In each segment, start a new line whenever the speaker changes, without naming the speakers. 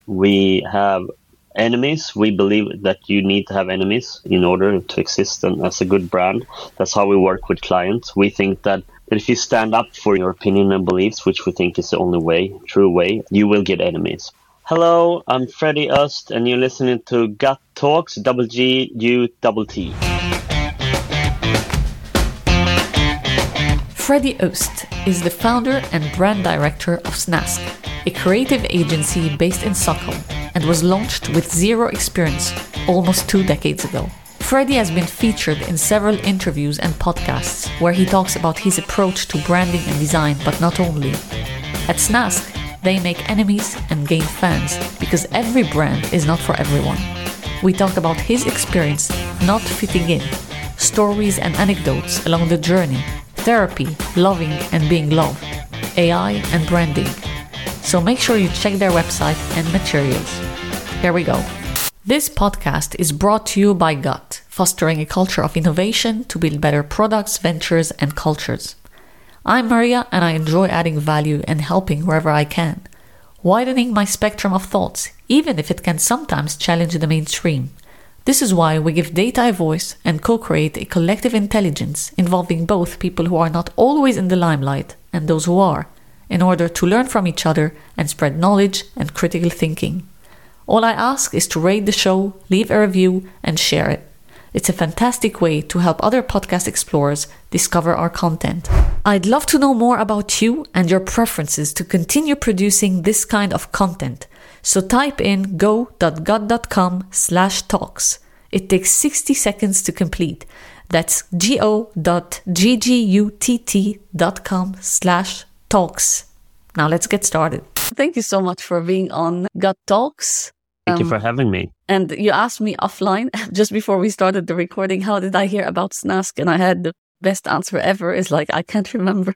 We have enemies. We believe that you need to have enemies in order to exist and as a good brand. That's how we work with clients. We think that if you stand up for your opinion and beliefs, which we think is the only way, true way, you will get enemies. Hello, I'm Freddie Öst, and you're listening to Gut Talks, GUTT.
Freddie Öst is the founder and brand director of Snask, a creative agency based in Stockholm, and was launched with zero experience almost 2 decades ago. Freddie has been featured in several interviews and podcasts where he talks about his approach to branding and design, but not only. At Snask, they make enemies and gain fans because every brand is not for everyone. We talk about his experience not fitting in, stories and anecdotes along the journey, therapy, loving and being loved, AI and branding. So make sure you check their website and materials. Here we go. This podcast is brought to you by GUT, fostering a culture of innovation to build better products, ventures and cultures. I'm Maria and I enjoy adding value and helping wherever I can, widening my spectrum of thoughts, even if it can sometimes challenge the mainstream. This is why we give data a voice and co-create a collective intelligence involving both people who are not always in the limelight and those who are, in order to learn from each other and spread knowledge and critical thinking. All I ask is to rate the show, leave a review, and share it. It's a fantastic way to help other podcast explorers discover our content. I'd love to know more about you and your preferences to continue producing this kind of content. So type in go.gut.com/talks. It takes 60 seconds to complete. That's go.ggutt.com/talks. Now let's get started. Thank you so much for being on Gut Talks.
Thank you for having me.
And you asked me offline, just before we started the recording, how did I hear about Snask? And I had the best answer ever is like, I can't remember.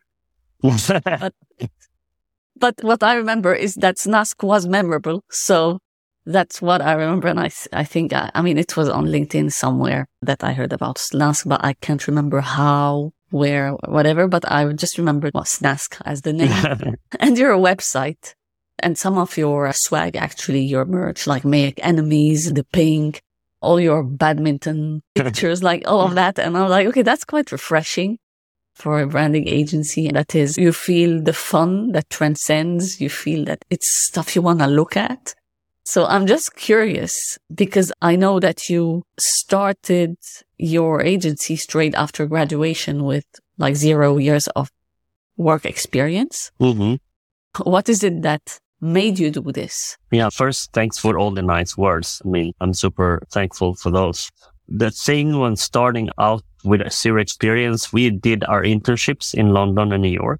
But what I remember is that Snask was memorable. So that's what I remember. And I think, I mean, it was on LinkedIn somewhere that I heard about Snask, but I can't remember how, where, whatever. But I just remember Snask as the name and your website. And some of your swag, actually, your merch, like Make Enemies, the pink, all your badminton pictures, like all of that. And I was like, okay, that's quite refreshing for a branding agency. That is, you feel the fun that transcends. You feel that it's stuff you want to look at. So I'm just curious because I know that you started your agency straight after graduation with like 0 years of work experience.
Mm-hmm.
What is it that made you do this?
Yeah, first, thanks for all the nice words. I mean, I'm super thankful for those. The thing when starting out with a zero experience, we did our internships in London and New York.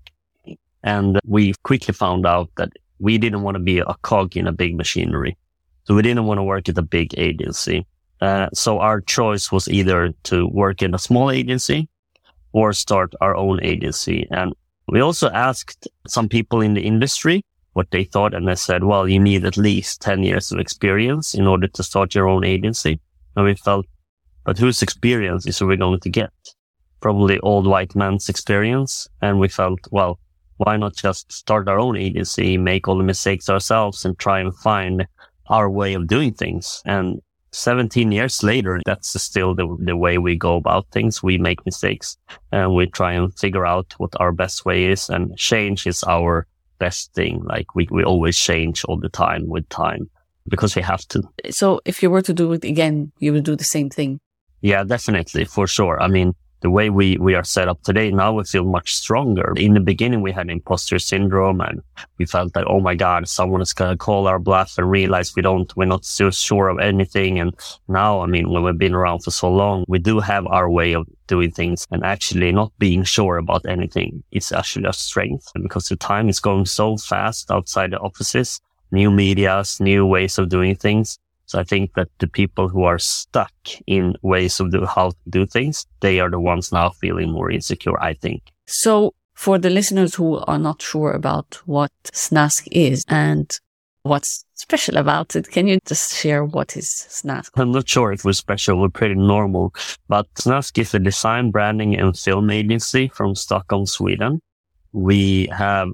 And we quickly found out that we didn't want to be a cog in a big machinery. So we didn't want to work at a big agency. So our choice was either to work in a small agency or start our own agency. And we also asked some people in the industry what they thought, and they said, well, you need at least 10 years of experience in order to start your own agency. And we felt, but whose experience is we going to get? Probably old white man's experience. And we felt, well, why not just start our own agency, make all the mistakes ourselves and try and find our way of doing things? And 17 years later, that's still the way we go about things. We make mistakes and we try and figure out what our best way is, and change is our best thing. Like we always change all the time with time because we have to.
So if you were to do it again, you would do the same thing?
Yeah, definitely, for sure. I mean, the way we are set up today, now we feel much stronger. In the beginning, we had imposter syndrome and we felt like, oh my God, someone is going to call our bluff and realize we're not so sure of anything. And now, I mean, when we've been around for so long, we do have our way of doing things, and actually not being sure about anything. It's actually a strength because the time is going so fast outside the offices, new medias, new ways of doing things. So I think that the people who are stuck in ways of how to do things, they are the ones now feeling more insecure, I think.
So for the listeners who are not sure about what Snask is and what's special about it, can you just share what is Snask?
I'm not sure if we're special. We're pretty normal. But Snask is a design, branding and film agency from Stockholm, Sweden. We have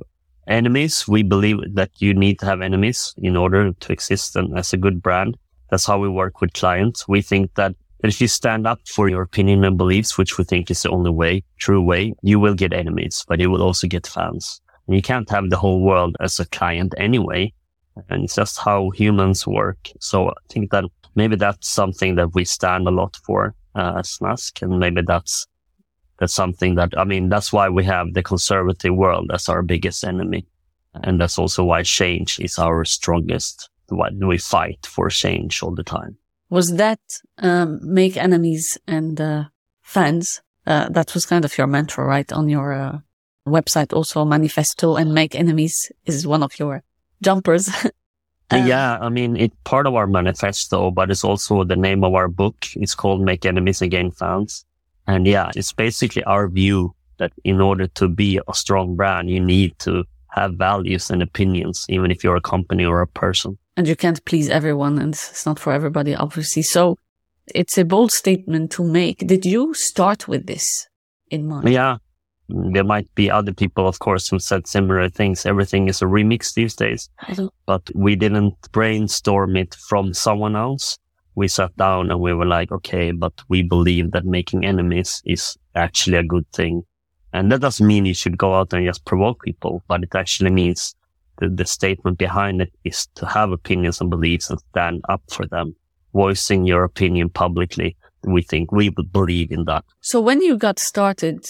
enemies. We believe that you need to have enemies in order to exist and as a good brand. That's how we work with clients. We think that if you stand up for your opinion and beliefs, which we think is the only way, true way, you will get enemies, but you will also get fans. And you can't have the whole world as a client anyway. And it's just how humans work. So I think that maybe that's something that we stand a lot for as Snask. And maybe that's something that, that's why we have the conservative world as our biggest enemy. And that's also why change is our strongest. Why we fight for change all the time.
Was that make enemies and fans? That was kind of your mantra, right? On your website, also manifesto, and make enemies is one of your jumpers.
It's part of our manifesto, but it's also the name of our book. It's called Make Enemies and Gain Fans. And it's basically our view that in order to be a strong brand, you need to have values and opinions, even if you're a company or a person.
And you can't please everyone, and it's not for everybody, obviously. So it's a bold statement to make. Did you start with this in mind?
Yeah. There might be other people, of course, who said similar things. Everything is a remix these days. But we didn't brainstorm it from someone else. We sat down and we were like, okay, but we believe that making enemies is actually a good thing. And that doesn't mean you should go out and just provoke people, but it actually means the statement behind it is to have opinions and beliefs and stand up for them. Voicing your opinion publicly, we think we believe in that.
So when you got started,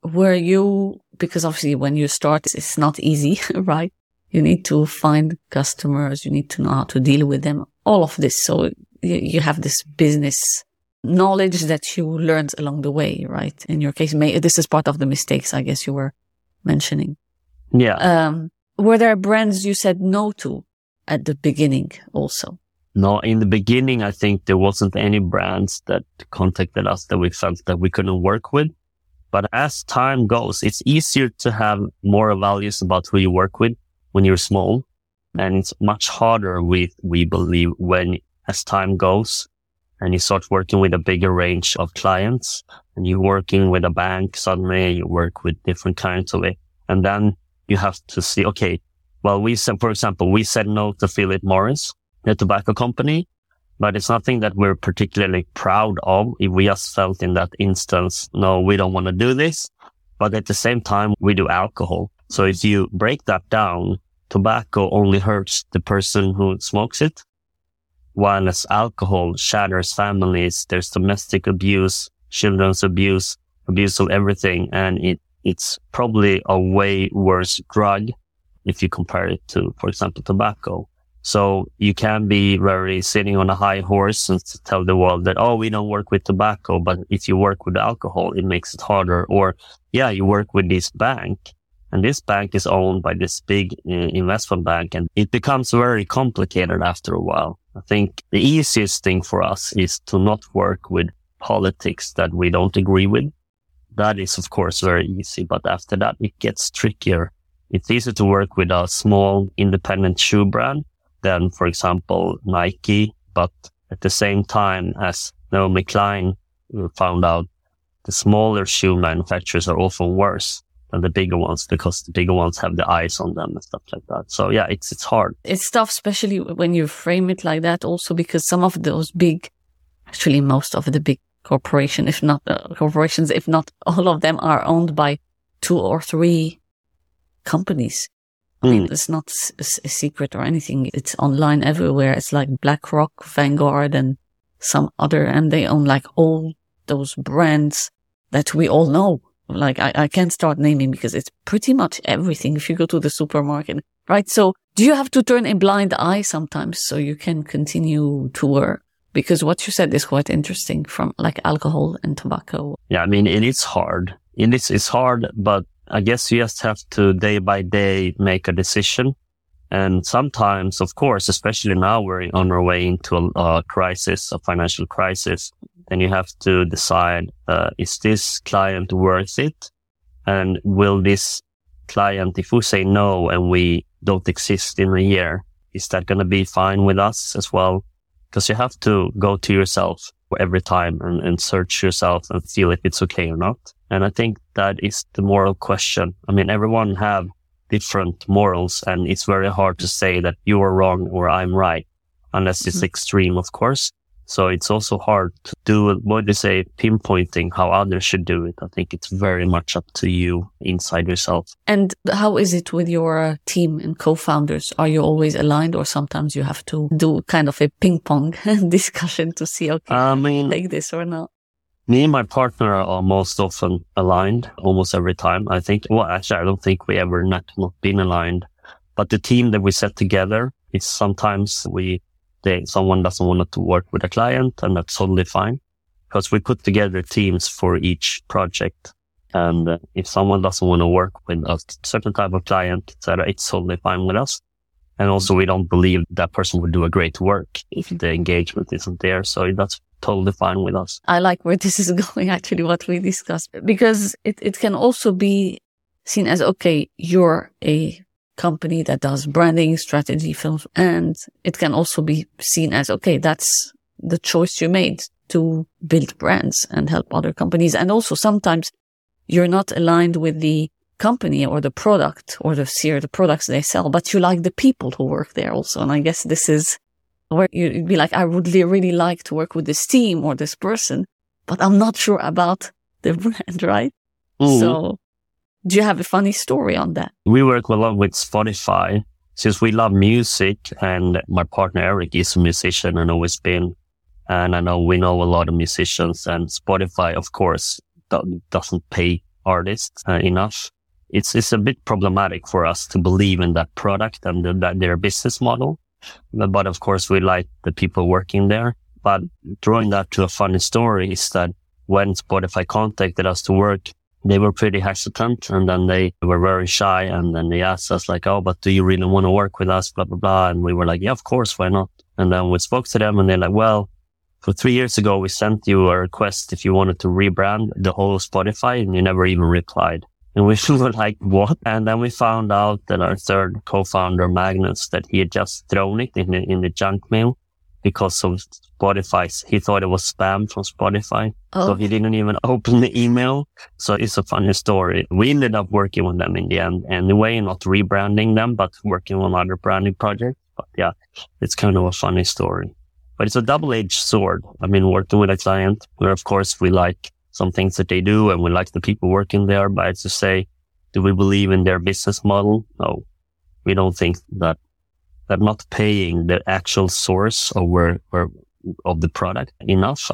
because obviously when you start, it's not easy, right? You need to find customers, you need to know how to deal with them, all of this. So you have this business knowledge that you learned along the way, right? In your case, this is part of the mistakes, I guess you were mentioning.
Yeah.
Were there brands you said no to at the beginning also?
No, in the beginning, I think there wasn't any brands that contacted us that we felt that we couldn't work with. But as time goes, it's easier to have more values about who you work with when you're small. And it's much harder we believe, as time goes and you start working with a bigger range of clients and you're working with a bank, suddenly you work with different kinds of it. And then you have to see, okay, well, we said no to Philip Morris, the tobacco company, but it's nothing that we're particularly proud of. If we just felt in that instance, no, we don't want to do this. But at the same time, we do alcohol. So if you break that down, tobacco only hurts the person who smokes it, while as alcohol shatters families. There's domestic abuse, children's abuse of everything. And it's probably a way worse drug if you compare it to, for example, tobacco. So you can be very sitting on a high horse and tell the world that, oh, we don't work with tobacco. But if you work with alcohol, it makes it harder. Or, you work with this bank and this bank is owned by this big investment bank. And it becomes very complicated after a while. I think the easiest thing for us is to not work with politics that we don't agree with. That is, of course, very easy. But after that, it gets trickier. It's easier to work with a small independent shoe brand than, for example, Nike. But at the same time, as Naomi Klein found out, the smaller shoe manufacturers are often worse than the bigger ones because the bigger ones have the eyes on them and stuff like that. So it's hard. It's
tough, especially when you frame it like that also, because some of those most of the big corporations, if not all of them, are owned by 2 or 3 companies. I mean, it's not a secret or anything. It's online everywhere. It's like BlackRock, Vanguard, and some other, and they own like all those brands that we all know. Like I can't start naming because it's pretty much everything if you go to the supermarket, right? So do you have to turn a blind eye sometimes so you can continue to work? Because what you said is quite interesting from like alcohol and tobacco.
Yeah, I mean, it is hard. It's hard, but I guess you just have to day by day make a decision. And sometimes, of course, especially now we're on our way into a financial crisis, then you have to decide, is this client worth it? And will this client, if we say no and we don't exist in a year, is that going to be fine with us as well? Because you have to go to yourself every time and search yourself and feel if it's okay or not. And I think that is the moral question. I mean, everyone have different morals, and it's very hard to say that you are wrong or I'm right, unless it's extreme, of course. So it's also hard to do, what do you say, pinpointing how others should do it. I think it's very much up to you inside yourself.
And how is it with your team and co-founders? Are you always aligned, or sometimes you have to do kind of a ping pong discussion to see, okay, take this or not?
Me and my partner are most often aligned, almost every time. I think, well, actually, I don't think we ever not been aligned. But the team that we set together is sometimes someone doesn't want to work with a client, and that's totally fine, because we put together teams for each project. And if someone doesn't want to work with a certain type of client, etc., it's totally fine with us. And also, we don't believe that person would do a great work if the engagement isn't there. So that's totally fine with us.
I like where this is going, actually, what we discussed, because it can also be seen as, okay, you're a company that does branding, strategy, films, and it can also be seen as, okay, that's the choice you made to build brands and help other companies. And also sometimes you're not aligned with the company or the product or the products they sell, but you like the people who work there also. And I guess this is where you'd be like, I would really like to work with this team or this person, but I'm not sure about the brand, right? Mm-hmm. So do you have a funny story on that?
We work a lot with Spotify since we love music, and my partner Eric is a musician and always been. And I know we know a lot of musicians, and Spotify, of course, doesn't pay artists enough. It's a bit problematic for us to believe in that product and their business model. But of course, we like the people working there. But drawing that to a funny story is that when Spotify contacted us to work, they were pretty hesitant, and then they were very shy, and then they asked us like, oh, but do you really want to work with us, blah, blah, blah. And we were like, yeah, of course, why not? And then we spoke to them, and they're like, well, for 3 years ago, we sent you a request if you wanted to rebrand the whole Spotify, and you never even replied. And we were like, what? And then we found out that our third co-founder, Magnus, that he had just thrown it in the junk mail because of Spotify. He thought it was spam from Spotify. Oh. So he didn't even open the email. So it's a funny story. We ended up working with them in the end anyway, not rebranding them, but working on other branding projects. But yeah, it's kind of a funny story. But it's a double-edged sword. I mean, working with a client where, of course, we like some things that they do and we like the people working there. But to say, do we believe in their business model? No, we don't think that not paying the actual source of the product enough.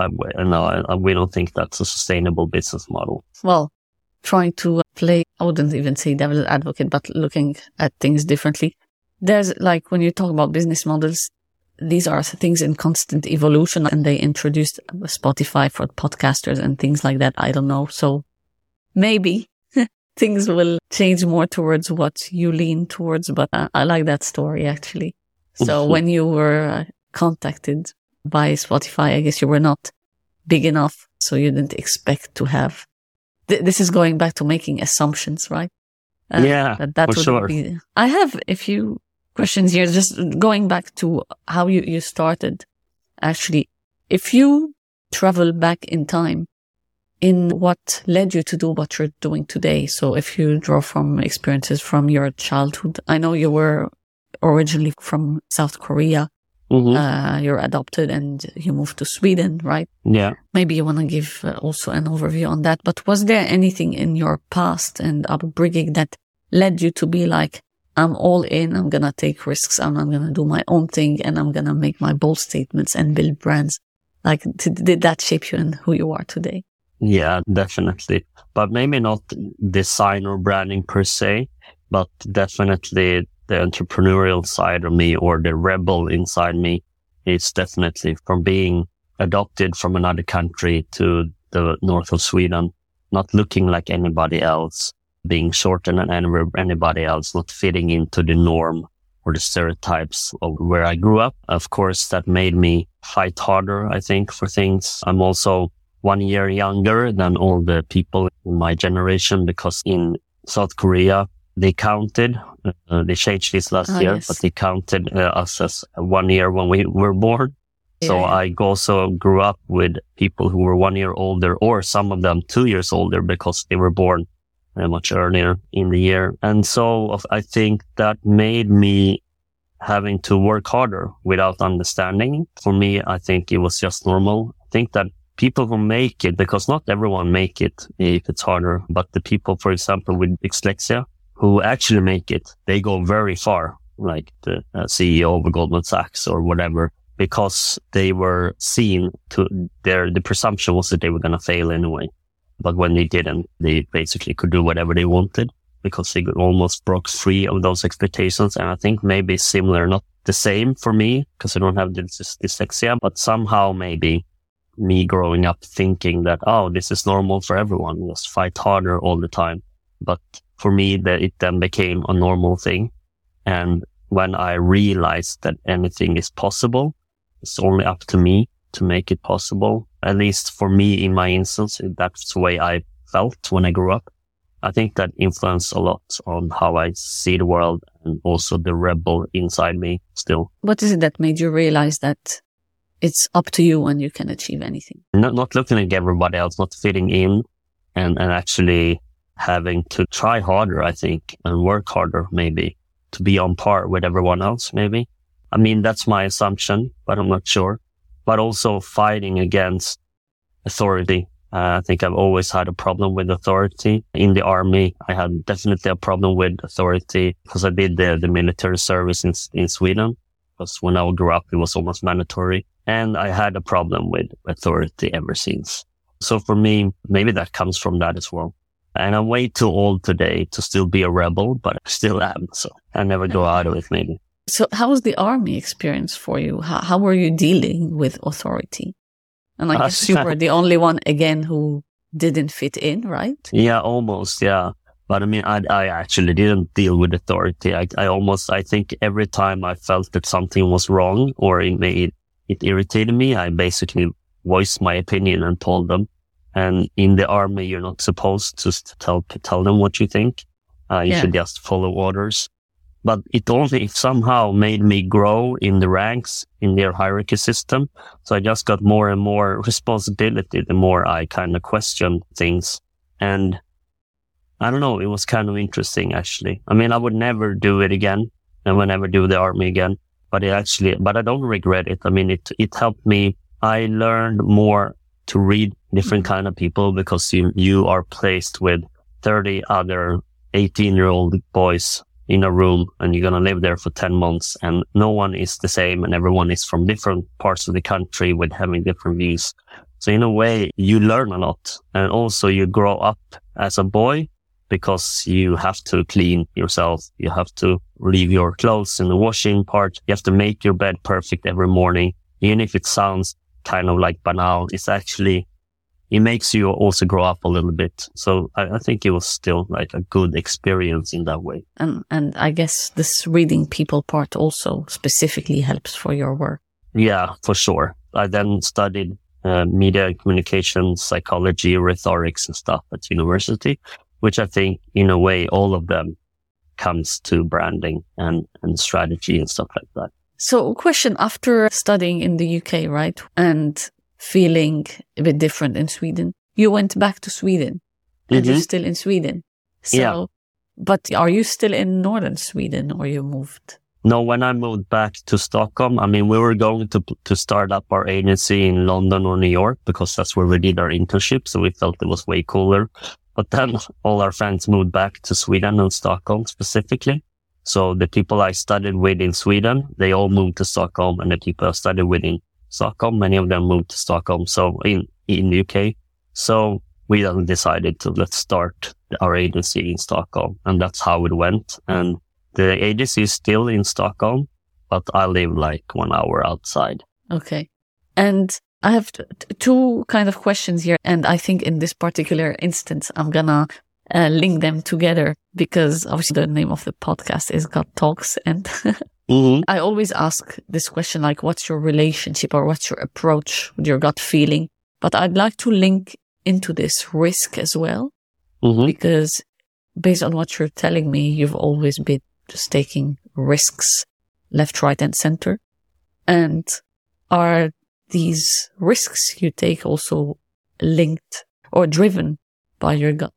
We don't think that's a sustainable business model.
Well, trying to play, I wouldn't even say devil's advocate, but looking at things differently. There's like, when you talk about business models, these are things in constant evolution, and they introduced Spotify for podcasters and things like that. I don't know. So maybe things will change more towards what you lean towards, but I like that story actually. So when you were contacted by Spotify, I guess you were not big enough, so you didn't expect to have. This is going back to making assumptions, right?
Yeah, that for sure.
I have a few questions here, just going back to how you started. Actually, if you travel back in time, in what led you to do what you're doing today? So if you draw from experiences from your childhood, I know you were originally from South Korea. Mm-hmm. You're adopted and you moved to Sweden, right?
Yeah.
Maybe you want to give also an overview on that. But was there anything in your past and upbringing that led you to be like, I'm all in, I'm going to take risks, I'm going to do my own thing, and I'm going to make my bold statements and build brands? Like, did that shape you in who you are today?
Yeah, definitely. But maybe not design or branding per se, but definitely the entrepreneurial side of me, or the rebel inside me, is definitely from being adopted from another country to the north of Sweden, not looking like anybody else, being shorter than anybody else, not fitting into the norm or the stereotypes of where I grew up. Of course, that made me fight harder, I think, for things. I'm also 1 year younger than all the people in my generation, because in South Korea, they counted, they changed this last year, yes. But they counted us as 1 year when we were born. Yeah. So I also grew up with people who were 1 year older, or some of them 2 years older, because they were born much earlier in the year. And so I think that made me having to work harder without understanding. For me, I think it was just normal. I think that people who make it, because not everyone make it if it's harder, but the people, for example, with dyslexia who actually make it, they go very far, like the CEO of Goldman Sachs or whatever, because they were seen to the presumption was that they were going to fail anyway. But when they didn't, they basically could do whatever they wanted because they almost broke free of those expectations. And I think maybe similar, not the same for me because I don't have dyslexia, but somehow maybe me growing up thinking that, oh, this is normal for everyone, just fight harder all the time. But for me, that it then became a normal thing. And when I realized that anything is possible, it's only up to me to make it possible. At least for me, in my instance, that's the way I felt when I grew up. I think that influenced a lot on how I see the world and also the rebel inside me still.
What is it that made you realize that it's up to you and you can achieve anything?
Not looking like everybody else, not fitting in and actually having to try harder, I think, and work harder maybe to be on par with everyone else maybe. I mean, that's my assumption, but I'm not sure. But also fighting against authority. I think I've always had a problem with authority. In the army, I had definitely a problem with authority because I did the military service in Sweden. Because when I grew up, it was almost mandatory. And I had a problem with authority ever since. So for me, maybe that comes from that as well. And I'm way too old today to still be a rebel, but I still am. So I never go out of it maybe.
So how was the army experience for you? How were you dealing with authority? And I guess you were the only one, again, who didn't fit in, right? Yeah,
almost, yeah. But I mean, I actually didn't deal with authority. I think every time I felt that something was wrong or it irritated me, I basically voiced my opinion and told them. And in the army, you're not supposed to tell them what you think. You should just follow orders. But it only somehow made me grow in the ranks in their hierarchy system. So I just got more and more responsibility the more I kind of questioned things. And I don't know, it was kind of interesting actually. I mean, I would never do it again. I would never do the army again. But I don't regret it. I mean, it helped me. I learned more to read different kind of people because you are placed with 30 other 18-year-old boys in a room and you're going to live there for 10 months and no one is the same and everyone is from different parts of the country with having different views. So in a way, you learn a lot and also you grow up as a boy because you have to clean yourself. You have to leave your clothes in the washing part. You have to make your bed perfect every morning. Even if it sounds kind of like banal, it makes you also grow up a little bit. So I think it was still like a good experience in that way.
And I guess this reading people part also specifically helps for your work.
Yeah, for sure. I then studied media communication, psychology, rhetorics and stuff at university, which I think in a way, all of them comes to branding and strategy and stuff like that.
So question, after studying in the UK, right? And feeling a bit different in Sweden, you went back to Sweden and you're still in Sweden. So, yeah. But are you still in northern Sweden or you moved?
No, when I moved back to Stockholm, I mean, we were going to start up our agency in London or New York because that's where we did our internship. So we felt it was way cooler. But then all our friends moved back to Sweden and Stockholm specifically. So the people I studied with in Sweden, they all moved to Stockholm, and the people I studied with in Stockholm, many of them moved to Stockholm, so in the UK. So we then decided let's start our agency in Stockholm, and that's how it went. And the agency is still in Stockholm, but I live like 1 hour outside.
Okay. And I have two kind of questions here, and I think in this particular instance, I'm gonna link them together because obviously the name of the podcast is God Talks, and I always ask this question, like, what's your relationship or what's your approach with your gut feeling? But I'd like to link into this risk as well, because based on what you're telling me, you've always been just taking risks left, right, and center. And are these risks you take also linked or driven by your gut?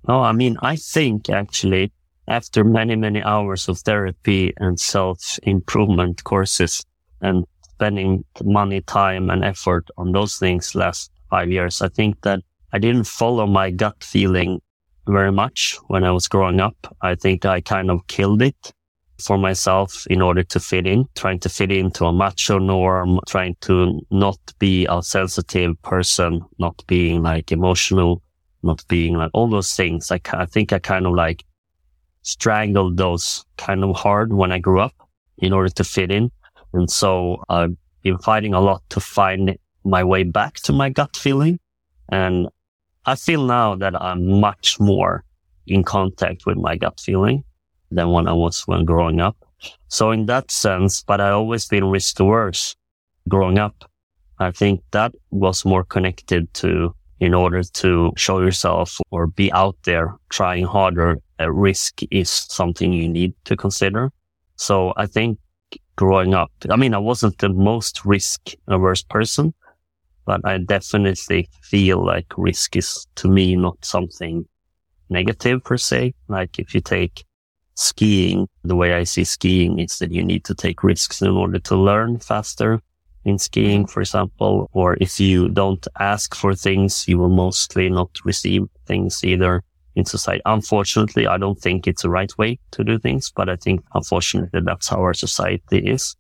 Oh, I mean, I think actually after many, many hours of therapy and self-improvement courses and spending money, time and effort on those things last 5 years, I think that I didn't follow my gut feeling very much when I was growing up. I think I kind of killed it for myself in order to fit in, trying to fit into a macho norm, trying to not be a sensitive person, not being like emotional, not being like all those things. I think I kind of like strangled those kind of hard when I grew up in order to fit in. And so I've been fighting a lot to find my way back to my gut feeling. And I feel now that I'm much more in contact with my gut feeling than when I was when growing up. So in that sense, but I always been risk averse growing up. I think that was more connected to, in order to show yourself or be out there trying harder, a risk is something you need to consider. So I think growing up, I mean, I wasn't the most risk averse person, but I definitely feel like risk is to me not something negative per se. Like if you take skiing, the way I see skiing is that you need to take risks in order to learn faster in skiing, for example. Or if you don't ask for things, you will mostly not receive things either in society. Unfortunately, I don't think it's the right way to do things, but I think unfortunately that's how our society is.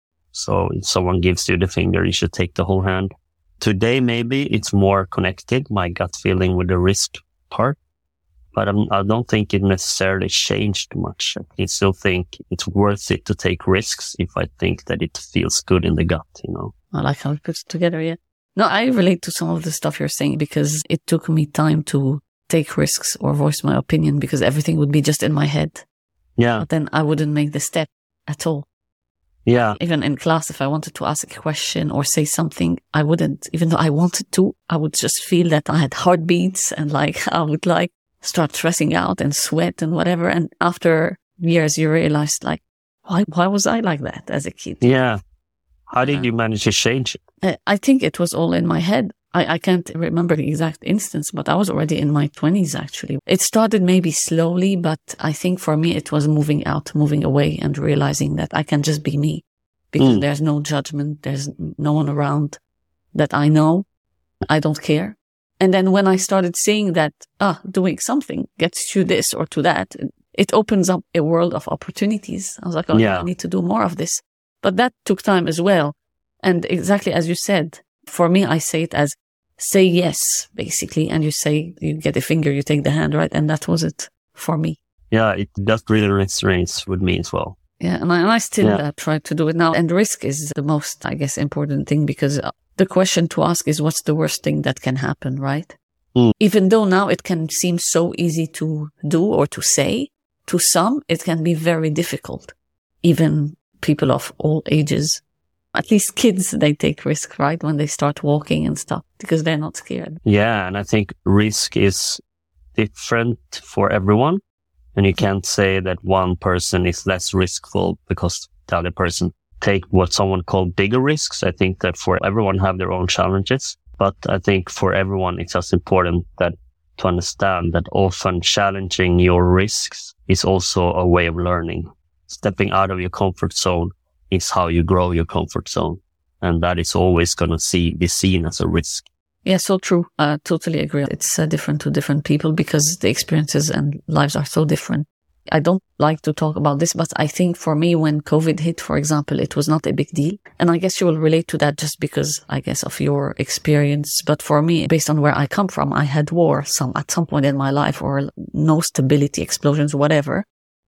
So if someone gives you the finger, you should take the whole hand. Today, maybe it's more connected, my gut feeling with the risk part. But I don't think it necessarily changed much. I still think it's worth it to take risks if I think that it feels good in the gut, you know.
I like how it puts it together, yeah. No, I relate to some of the stuff you're saying because it took me time to take risks or voice my opinion because everything would be just in my head.
Yeah.
But then I wouldn't make the step at all.
Yeah.
Even in class, if I wanted to ask a question or say something, I wouldn't. Even though I wanted to, I would just feel that I had heartbeats and like I would like start stressing out and sweat and whatever. And after years, you realize like, why was I like that as a kid?
Yeah. How did you manage to change
it? I think it was all in my head. I can't remember the exact instance, but I was already in my 20s, actually. It started maybe slowly, but I think for me, it was moving out, moving away and realizing that I can just be me because there's no judgment. There's no one around that I know. I don't care. And then when I started seeing that, doing something gets you this or to that, it opens up a world of opportunities. I was like, I need to do more of this. But that took time as well. And exactly as you said, for me, I say it as say yes, basically. And you get a finger, you take the hand, right? And that was it for me.
Yeah, it does really resonates with me as well.
Yeah, and I still try to do it now. And risk is the most, I guess, important thing because the question to ask is what's the worst thing that can happen, right? Even though now it can seem so easy to do or to say, to some, it can be very difficult. Even people of all ages, at least kids, they take risk, right? When they start walking and stuff because they're not scared.
Yeah, and I think risk is different for everyone. And you can't say that one person is less riskful because the other person take what someone called bigger risks. I think that for everyone have their own challenges, but I think for everyone, it's just important that to understand that often challenging your risks is also a way of learning. Stepping out of your comfort zone is how you grow your comfort zone. And that is always going to be seen as a risk.
Yeah, so true. I totally agree. It's different to different people because the experiences and lives are so different. I don't like to talk about this, but I think for me, when COVID hit, for example, it was not a big deal. And I guess you will relate to that just because, I guess, of your experience. But for me, based on where I come from, I had war at some point in my life or no stability, explosions, whatever.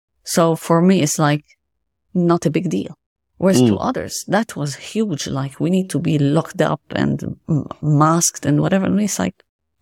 So for me, it's like not a big deal. Whereas to others, that was huge. Like we need to be locked up and masked and whatever. And it's like,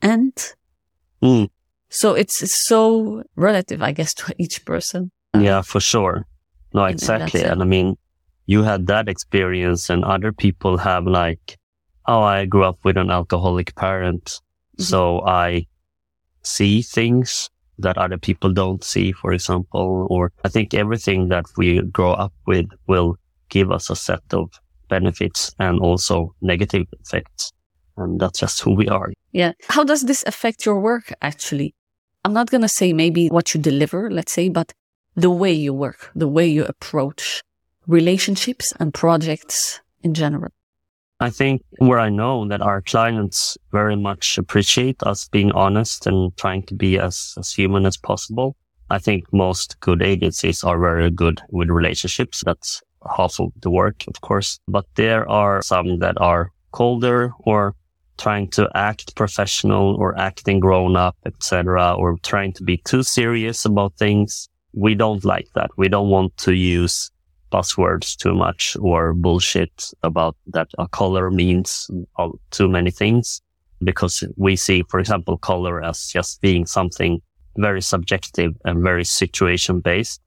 so it's so relative, I guess, to each person.
Yeah, for sure. No, exactly. And I mean, you had that experience and other people have like, I grew up with an alcoholic parent. Mm-hmm. So I see things that other people don't see, for example, or I think everything that we grow up with will give us a set of benefits and also negative effects. And that's just who we are.
Yeah. How does this affect your work, actually? I'm not going to say maybe what you deliver, let's say, but the way you work, the way you approach relationships and projects in general.
I think where I know that our clients very much appreciate us being honest and trying to be as human as possible. I think most good agencies are very good with relationships. That's half of the work, of course. But there are some that are colder or trying to act professional or acting grown up, etc., or trying to be too serious about things. We don't like that. We don't want to use buzzwords too much or bullshit about that a color means too many things, because we see, for example, color as just being something very subjective and very situation based.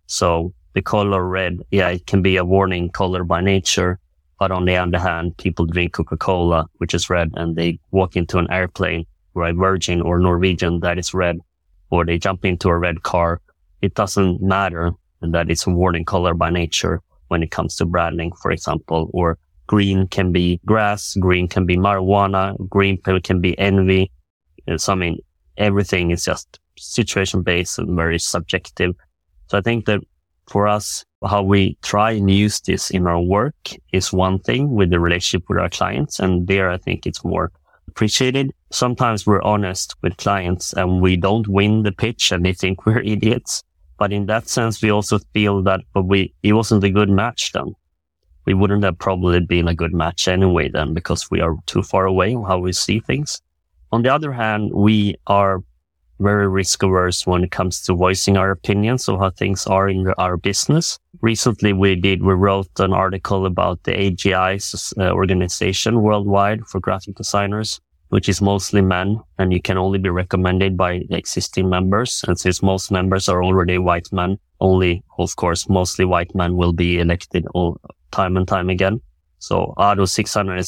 So the color red, it can be a warning color by nature, but on the other hand, people drink Coca-Cola, which is red, and they walk into an airplane or a Virgin or Norwegian that is red, or they jump into a red car. It doesn't matter that it's a warning color by nature when it comes to branding, for example. Or green can be grass, green can be marijuana, green can be envy. So, I mean, everything is just situation-based and very subjective. So I think that for us, how we try and use this in our work is one thing with the relationship with our clients. And there, I think it's more appreciated. Sometimes we're honest with clients and we don't win the pitch and they think we're idiots. But in that sense, we also feel that it wasn't a good match then. We wouldn't have probably been a good match anyway then, because we are too far away on how we see things. On the other hand, we are very risk averse when it comes to voicing our opinions of how things are in our business. Recently, we wrote an article about the AGI's organization worldwide for graphic designers, which is mostly men, and you can only be recommended by the existing members. And since most members are already white men, only, of course, mostly white men will be elected all time and time again. So out of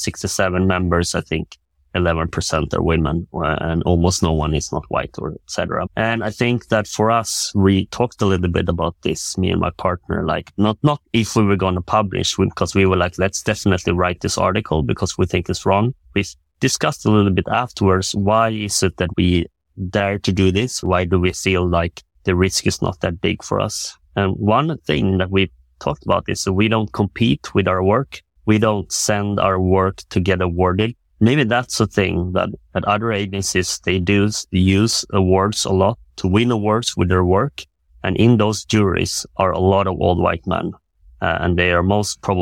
667 members, I think 11% are women, and almost no one is not white, or etc. And I think that for us, we talked a little bit about this, me and my partner, like not if we were going to publish, because we were like, let's definitely write this article because we think it's wrong. We discussed a little bit afterwards, why is it that we dare to do this? Why do we feel like the risk is not that big for us? And one thing that we talked about is that we don't compete with our work. We don't send our work to get awarded. Maybe that's a thing that other agencies, they use awards a lot to win awards with their work. And in those juries are a lot of old white men. And they are a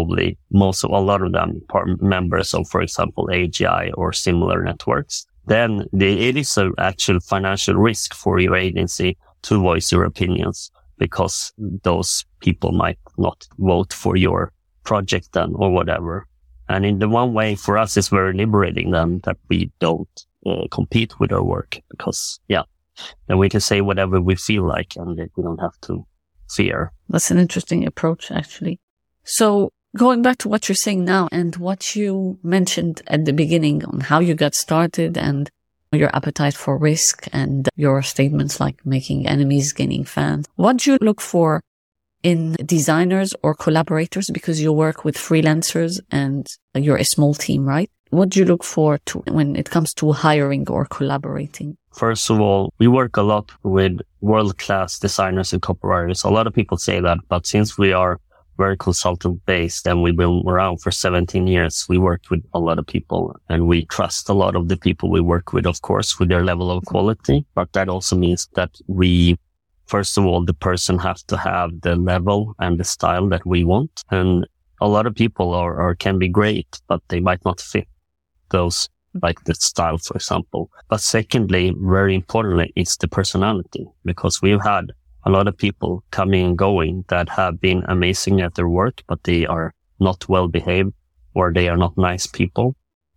lot of them members of, for example, AGI or similar networks. Then it is an actual financial risk for your agency to voice your opinions, because those people might not vote for your project then or whatever. And in the one way, for us, it's very liberating then that we don't compete with our work, because, then we can say whatever we feel like and we don't have to fear.
That's an interesting approach, actually. So going back to what you're saying now and what you mentioned at the beginning on how you got started and your appetite for risk and your statements like making enemies, gaining fans, what do you look for in designers or collaborators? Because you work with freelancers and you're a small team, right? What do you look for when it comes to hiring or collaborating?
First of all, we work a lot with world-class designers and copywriters. A lot of people say that, but since we are very consultant-based and we've been around for 17 years, we worked with a lot of people and we trust a lot of the people we work with, of course, with their level of quality. But that also means that first of all, the person has to have the level and the style that we want. And a lot of people can be great, but they might not fit those, like the style, for example. But secondly, very importantly, it's the personality, because we've had a lot of people coming and going that have been amazing at their work, but they are not well behaved or they are not nice people.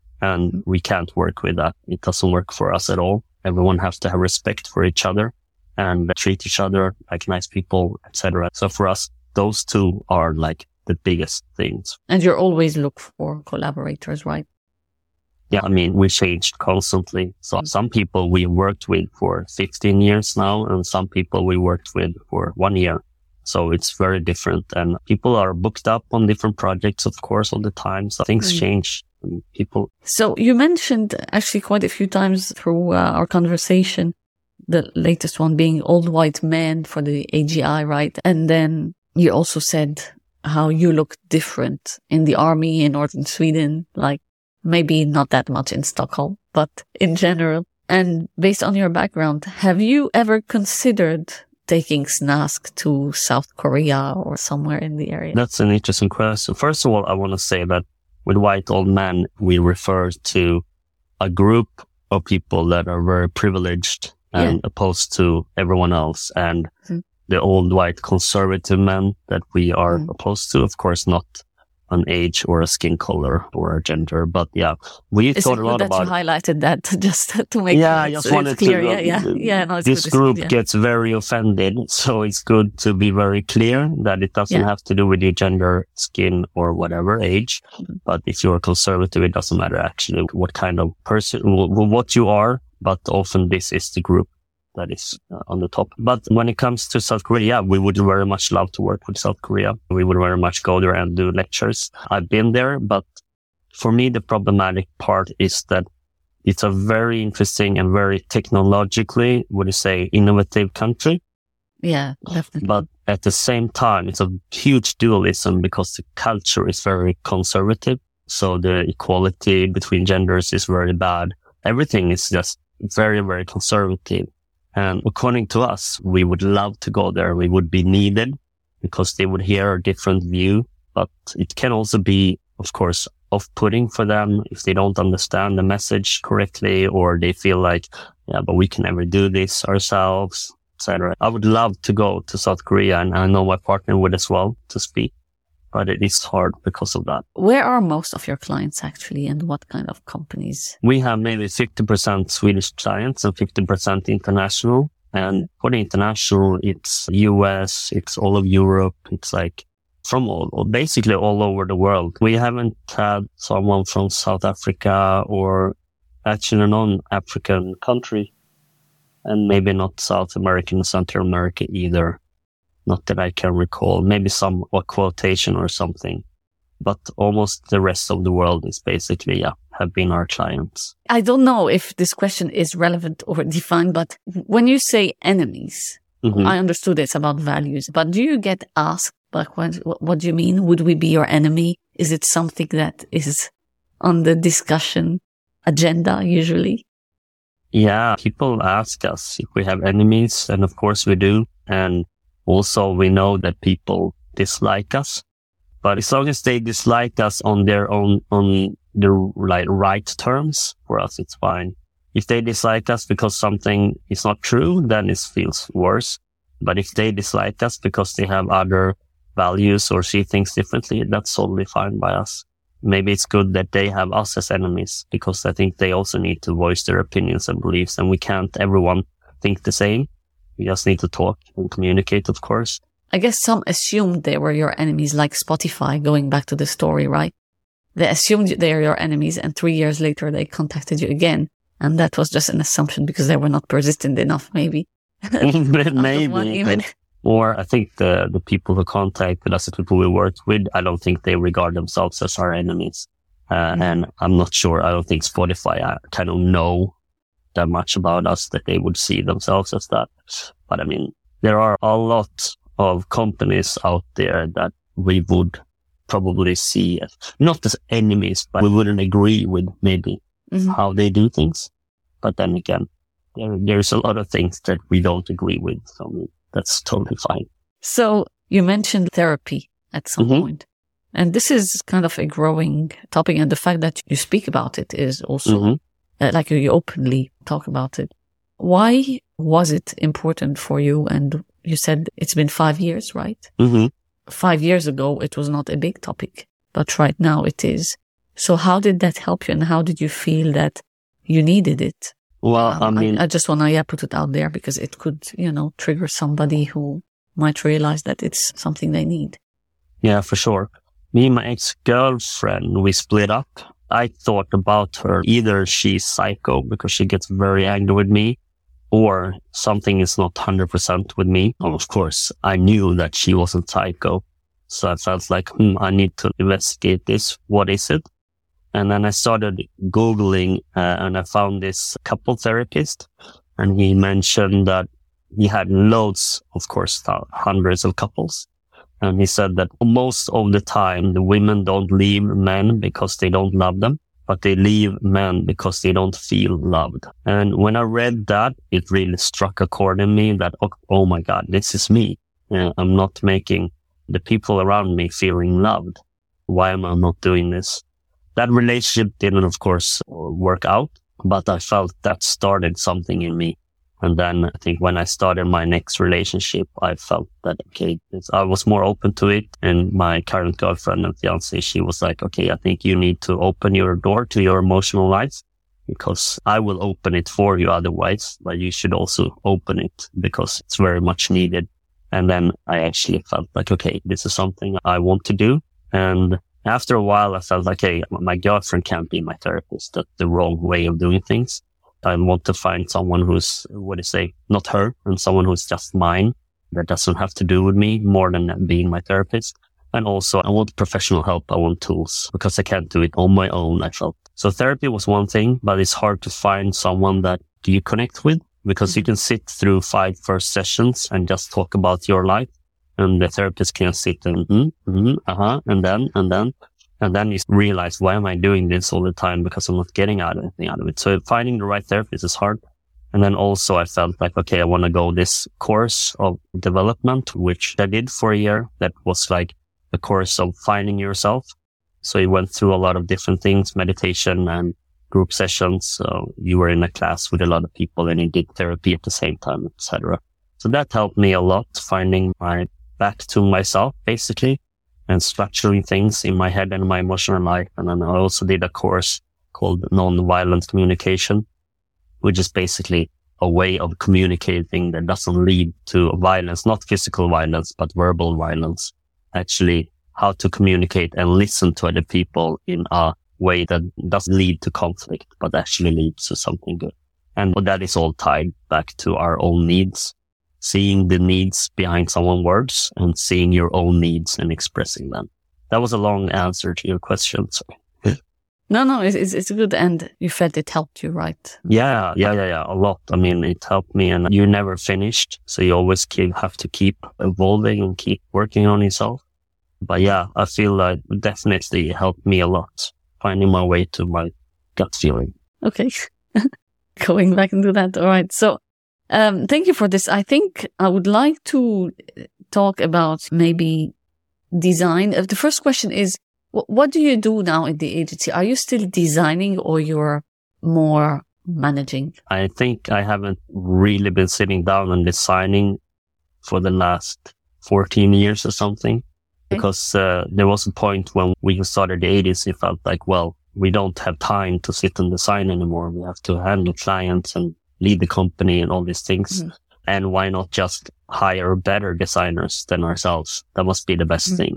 And we can't work with that. It doesn't work for us at all. Everyone has to have respect for each other and treat each other like nice people, etc. So for us, those two are like the biggest things.
And you always look for collaborators, right?
Yeah, I mean, we changed constantly. So some people we worked with for 15 years now, and some people we worked with for 1 year. So it's very different. And people are booked up on different projects, of course, all the time. So things change. So
you mentioned actually quite a few times through our conversation the latest one being Old White Men for the AGI, right? And then you also said how you look different in the army in northern Sweden, like maybe not that much in Stockholm, but in general. And based on your background, have you ever considered taking Snask to South Korea or somewhere in the area?
That's an interesting question. First of all, I want to say that with White Old Men, we refer to a group of people that are very privileged and opposed to everyone else. And the old white conservative men that we are opposed to, of course, not an age or a skin color or a gender. But yeah, we thought a lot about it.
You highlighted that just to make it clear.
This group gets very offended. So it's good to be very clear that it doesn't have to do with your gender, skin, or whatever age. But if you're a conservative, it doesn't matter actually what kind of person, what you are. But often this is the group that is on the top. But when it comes to South Korea, we would very much love to work with South Korea. We would very much go there and do lectures. I've been there, but for me, the problematic part is that it's a very interesting and very technologically, innovative country.
Yeah, definitely.
But at the same time, it's a huge dualism because the culture is very conservative. So the equality between genders is very bad. Everything is just very, very conservative. And according to us, we would love to go there. We would be needed because they would hear a different view. But it can also be, of course, off-putting for them if they don't understand the message correctly or they feel like, but we can never do this ourselves, etc. I would love to go to South Korea, and I know my partner would as well, to speak. But it is hard because of that.
Where are most of your clients actually, and what kind of companies?
We have maybe 50% Swedish clients and 50% international. And for the international, it's US, it's all of Europe. It's like from basically all over the world. We haven't had someone from South Africa or actually a non-African country, and maybe not South American, Central America either. Not that I can recall, maybe some quotation or something, but almost the rest of the world is basically, have been our clients.
I don't know if this question is relevant or defined, but when you say enemies, I understood it's about values, but do you get asked, like, what do you mean? Would we be your enemy? Is it something that is on the discussion agenda usually?
Yeah, people ask us if we have enemies, and of course we do. And also, we know that people dislike us, but as long as they dislike us on their own, on the right terms, for us, it's fine. If they dislike us because something is not true, then it feels worse. But if they dislike us because they have other values or see things differently, that's totally fine by us. Maybe it's good that they have us as enemies because I think they also need to voice their opinions and beliefs, and we can't everyone think the same. We just need to talk and communicate, of course.
I guess some assumed they were your enemies, like Spotify, going back to the story, right? They assumed they are your enemies, and 3 years later they contacted you again. And that was just an assumption because they were not persistent enough, maybe.
Maybe. Or I think the people who contacted us, the people we worked with, I don't think they regard themselves as our enemies. And I'm not sure. I don't think Spotify kind of know that much about us that they would see themselves as that. But I mean, there are a lot of companies out there that we would probably see as not as enemies, but we wouldn't agree with maybe how they do things. But then again, there's a lot of things that we don't agree with. So I mean, that's totally fine.
So you mentioned therapy at some point. And this is kind of a growing topic. And the fact that you speak about it is also like you openly talk about it. Why was it important for you? And you said it's been 5 years, right? 5 years ago, it was not a big topic, but right now it is. So how did that help you? And how did you feel that you needed it?
Well, I mean,
I just want to put it out there because it could, trigger somebody who might realize that it's something they need.
Yeah, for sure. Me and my ex-girlfriend, we split up. I thought about her. Either she's psycho because she gets very angry with me, or something is not 100% with me. And of course, I knew that she wasn't psycho. So I felt like, I need to investigate this. What is it? And then I started Googling and I found this couple therapist. And he mentioned that he had loads, of course, hundreds of couples. And he said that most of the time, the women don't leave men because they don't love them, but they leave men because they don't feel loved. And when I read that, it really struck a chord in me that, oh my God, this is me. I'm not making the people around me feeling loved. Why am I not doing this? That relationship didn't, of course, work out, but I felt that started something in me. And then I think when I started my next relationship, I felt that, okay, I was more open to it. And my current girlfriend and fiancée, she was like, okay, I think you need to open your door to your emotional life because I will open it for you otherwise, but you should also open it because it's very much needed. And then I actually felt like, okay, this is something I want to do. And after a while, I felt like, hey, my girlfriend can't be my therapist. That's the wrong way of doing things. I want to find someone who's, not her, and someone who's just mine, that doesn't have to do with me more than being my therapist. And also, I want professional help. I want tools because I can't do it on my own, I felt. So therapy was one thing, but it's hard to find someone that you connect with because you can sit through 5 first sessions and just talk about your life. And the therapist can sit and, and then you realize, why am I doing this all the time? Because I'm not getting anything out of it. So finding the right therapist is hard. And then also I felt like, okay, I want to go this course of development, which I did for a year. That was like a course of finding yourself. So you went through a lot of different things, meditation and group sessions. So you were in a class with a lot of people and you did therapy at the same time, etc. So that helped me a lot, finding my back to myself, basically, and structuring things in my head and my emotional life. And then I also did a course called Nonviolent Communication, which is basically a way of communicating that doesn't lead to violence, not physical violence, but verbal violence. Actually, how to communicate and listen to other people in a way that doesn't lead to conflict, but actually leads to something good. And that is all tied back to our own needs. Seeing the needs behind someone's words and seeing your own needs and expressing them. That was a long answer to your question. Sorry.
No, it's good. And you felt it helped you, right?
Yeah, a lot. I mean, it helped me and you're never finished. So you always have to keep evolving and keep working on yourself. But yeah, I feel like it definitely helped me a lot, finding my way to my gut feeling.
Okay. Going back into that. All right. So, thank you for this. I think I would like to talk about maybe design. The first question is, what do you do now in the agency? Are you still designing or you're more managing?
I think I haven't really been sitting down and designing for the last 14 years or something, because there was a point when we started the agency, it felt like, well, we don't have time to sit and design anymore. We have to handle clients and lead the company and all these things. Mm. And why not just hire better designers than ourselves? That must be the best thing.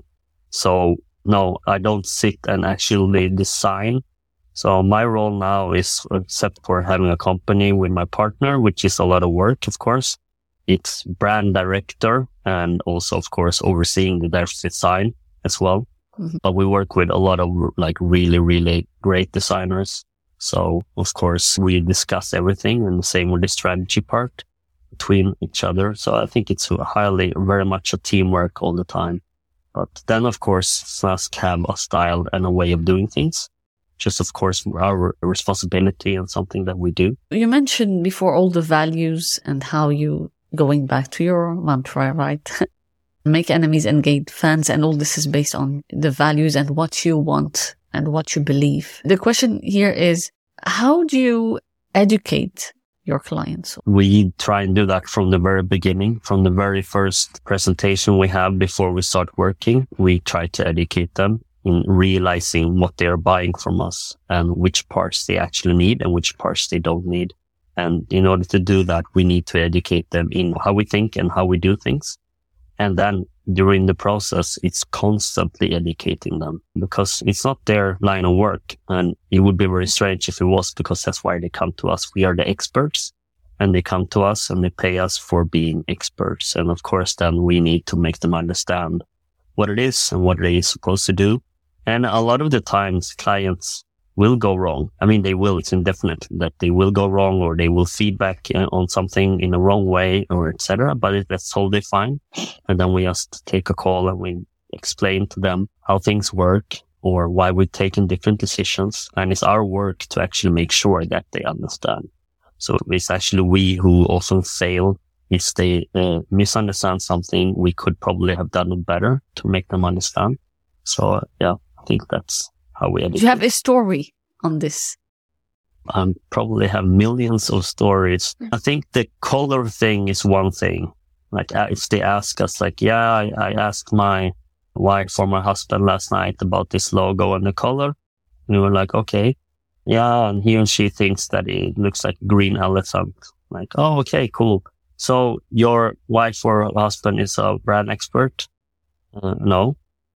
So no, I don't sit and actually design. So my role now is, except for having a company with my partner, which is a lot of work, of course, it's brand director and also, of course, overseeing the design as well. Mm-hmm. But we work with a lot of like really, really great designers. So, of course, we discuss everything, and the same with the strategy part between each other. So I think it's very much a teamwork all the time. But then, of course, Snask have a style and a way of doing things. Just, of course, our responsibility and something that we do.
You mentioned before all the values and how you, going back to your mantra, right? Make enemies and gain fans, and all this is based on the values and what you want and what you believe. The question here is, how do you educate your clients?
We try and do that from the very beginning, from the very first presentation we have before we start working. We try to educate them in realizing what they are buying from us and which parts they actually need and which parts they don't need. And in order to do that, we need to educate them in how we think and how we do things. And then during the process, it's constantly educating them because it's not their line of work. And it would be very strange if it was, because that's why they come to us. We are the experts, and they come to us and they pay us for being experts. And of course, then we need to make them understand what it is and what they are supposed to do. And a lot of the times clients will go wrong. I mean, they will. It's indefinite that they will go wrong, or they will feedback on something in the wrong way, or etc. But that's totally fine. And then we just take a call and we explain to them how things work or why we're taking different decisions. And it's our work to actually make sure that they understand. So it's actually we who often fail. If they misunderstand something, we could probably have done it better to make them understand. So yeah, I think that's how we
Do you have a story on this?
I probably have millions of stories. I think the color thing is one thing. Like if they ask us, like, yeah, I asked my wife or my husband last night about this logo and the color. And we were like, okay, yeah. And he and she thinks that it looks like a green elephant. Like, oh, okay, cool. So your wife or husband is a brand expert? No.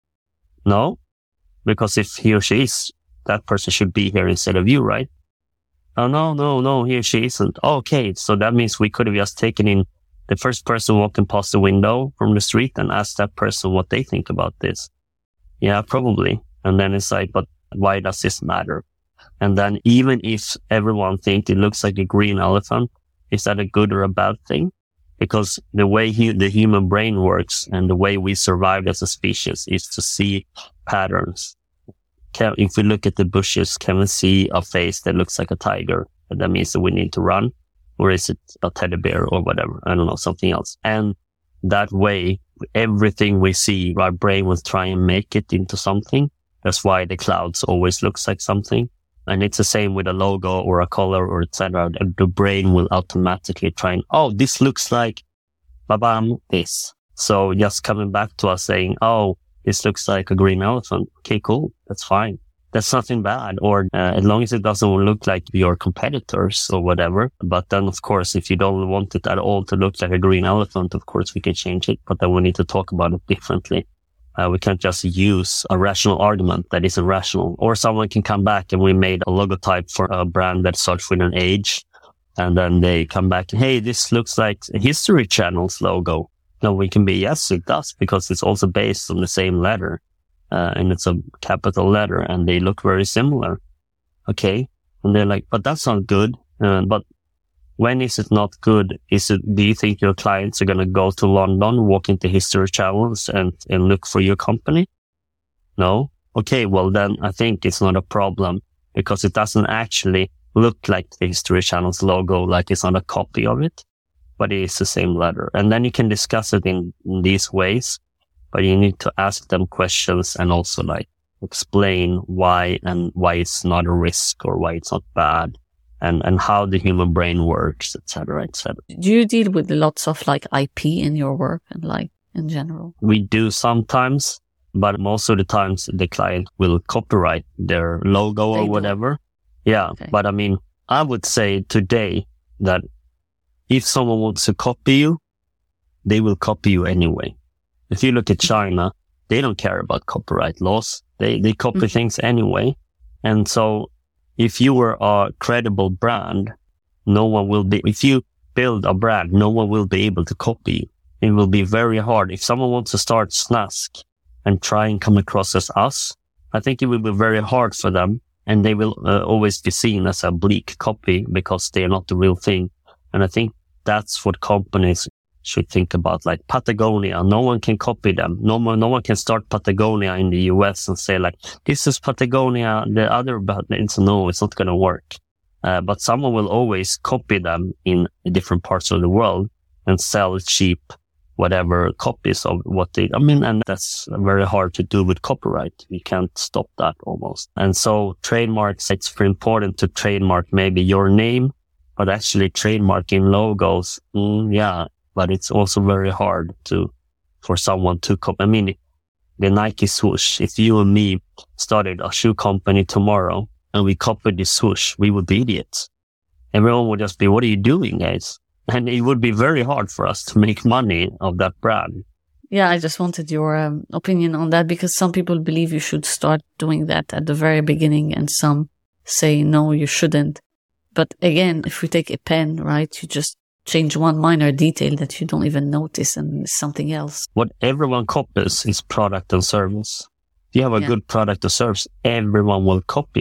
Because if he or she is, that person should be here instead of you, right? Oh, no, he or she isn't. Oh, okay, so that means we could have just taken in the first person walking past the window from the street and asked that person what they think about this. Yeah, probably. And then it's like, but why does this matter? And then even if everyone thinks it looks like a green elephant, is that a good or a bad thing? Because the way the human brain works and the way we survived as a species is to see patterns. If we look at the bushes, can we see a face that looks like a tiger? And that means that we need to run. Or is it a teddy bear or whatever? I don't know, something else. And that way, everything we see, our brain will try and make it into something. That's why the clouds always looks like something. And it's the same with a logo or a color or etc. The brain will automatically try and, oh, this looks like babam, this. So just coming back to us saying, oh, this looks like a green elephant. Okay, cool. That's fine. That's nothing bad. Or as long as it doesn't look like your competitors or whatever. But then, of course, if you don't want it at all to look like a green elephant, of course, we can change it. But then we need to talk about it differently. We can't just use a rational argument that isn't rational. Or someone can come back and we made a logotype for a brand that starts with an H. And then they come back and, hey, this looks like a History Channel's logo. No, we can be, yes, it does, because it's also based on the same letter. And it's a capital letter and they look very similar. Okay. And they're like, but that's not good. But when is it not good? Do you think your clients are going to go to London, walk into History Channels and look for your company? No. Okay. Well, then I think it's not a problem because it doesn't actually look like the History Channel's logo, like it's not a copy of it, but it is the same letter. And then you can discuss it in these ways. But you need to ask them questions and also like explain why and why it's not a risk or why it's not bad and how the human brain works, etc., etc.
Do you deal with lots of like IP in your work and like in general?
We do sometimes, but most of the times the client will copyright their logo or whatever. Yeah. Okay. But I mean, I would say today that if someone wants to copy you, they will copy you anyway. If you look at China, they don't care about copyright laws. They copy things anyway. And so if you were a credible brand, if you build a brand, no one will be able to copy you. It will be very hard. If someone wants to start Snask and try and come across as us, I think it will be very hard for them. And they will always be seen as a bleak copy because they are not the real thing. And I think that's what companies should think about, like Patagonia. No one can copy them. No one can start Patagonia in the US and say like, this is Patagonia, the other, but it's not going to work. But someone will always copy them in different parts of the world and sell cheap, whatever copies of and that's very hard to do with copyright. You can't stop that almost. And so trademarks, it's very important to trademark maybe your name, but actually trademarking logos, but it's also very hard for someone to copy. I mean, the Nike swoosh, if you and me started a shoe company tomorrow and we copied the swoosh, we would be idiots. Everyone would just be, what are you doing, guys? And it would be very hard for us to make money of that brand.
Yeah, I just wanted your opinion on that because some people believe you should start doing that at the very beginning and some say, no, you shouldn't. But again, if we take a pen, right, you just change one minor detail that you don't even notice and it's something else.
What everyone copies is product and service. If you have a good product or service, everyone will copy it.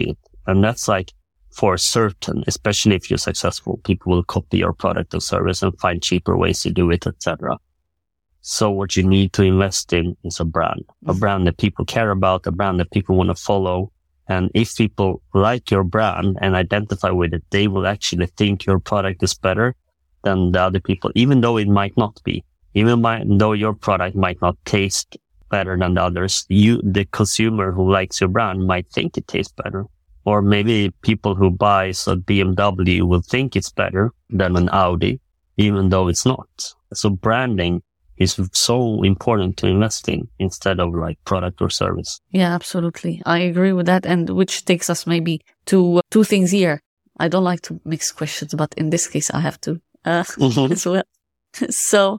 And that's like for certain, especially if you're successful, people will copy your product or service and find cheaper ways to do it, etc. So what you need to invest in is a brand that people care about, a brand that people want to follow. And if people like your brand and identify with it, they will actually think your product is better than the other people, even though it might not be. Even though your product might not taste better than the others, the consumer who likes your brand might think it tastes better. Or maybe people who buys a BMW will think it's better than an Audi, even though it's not. So branding is so important to invest in instead of like product or service.
Yeah, absolutely. I agree with that. And which takes us maybe to two things here. I don't like to mix questions, but in this case, I have to as well. So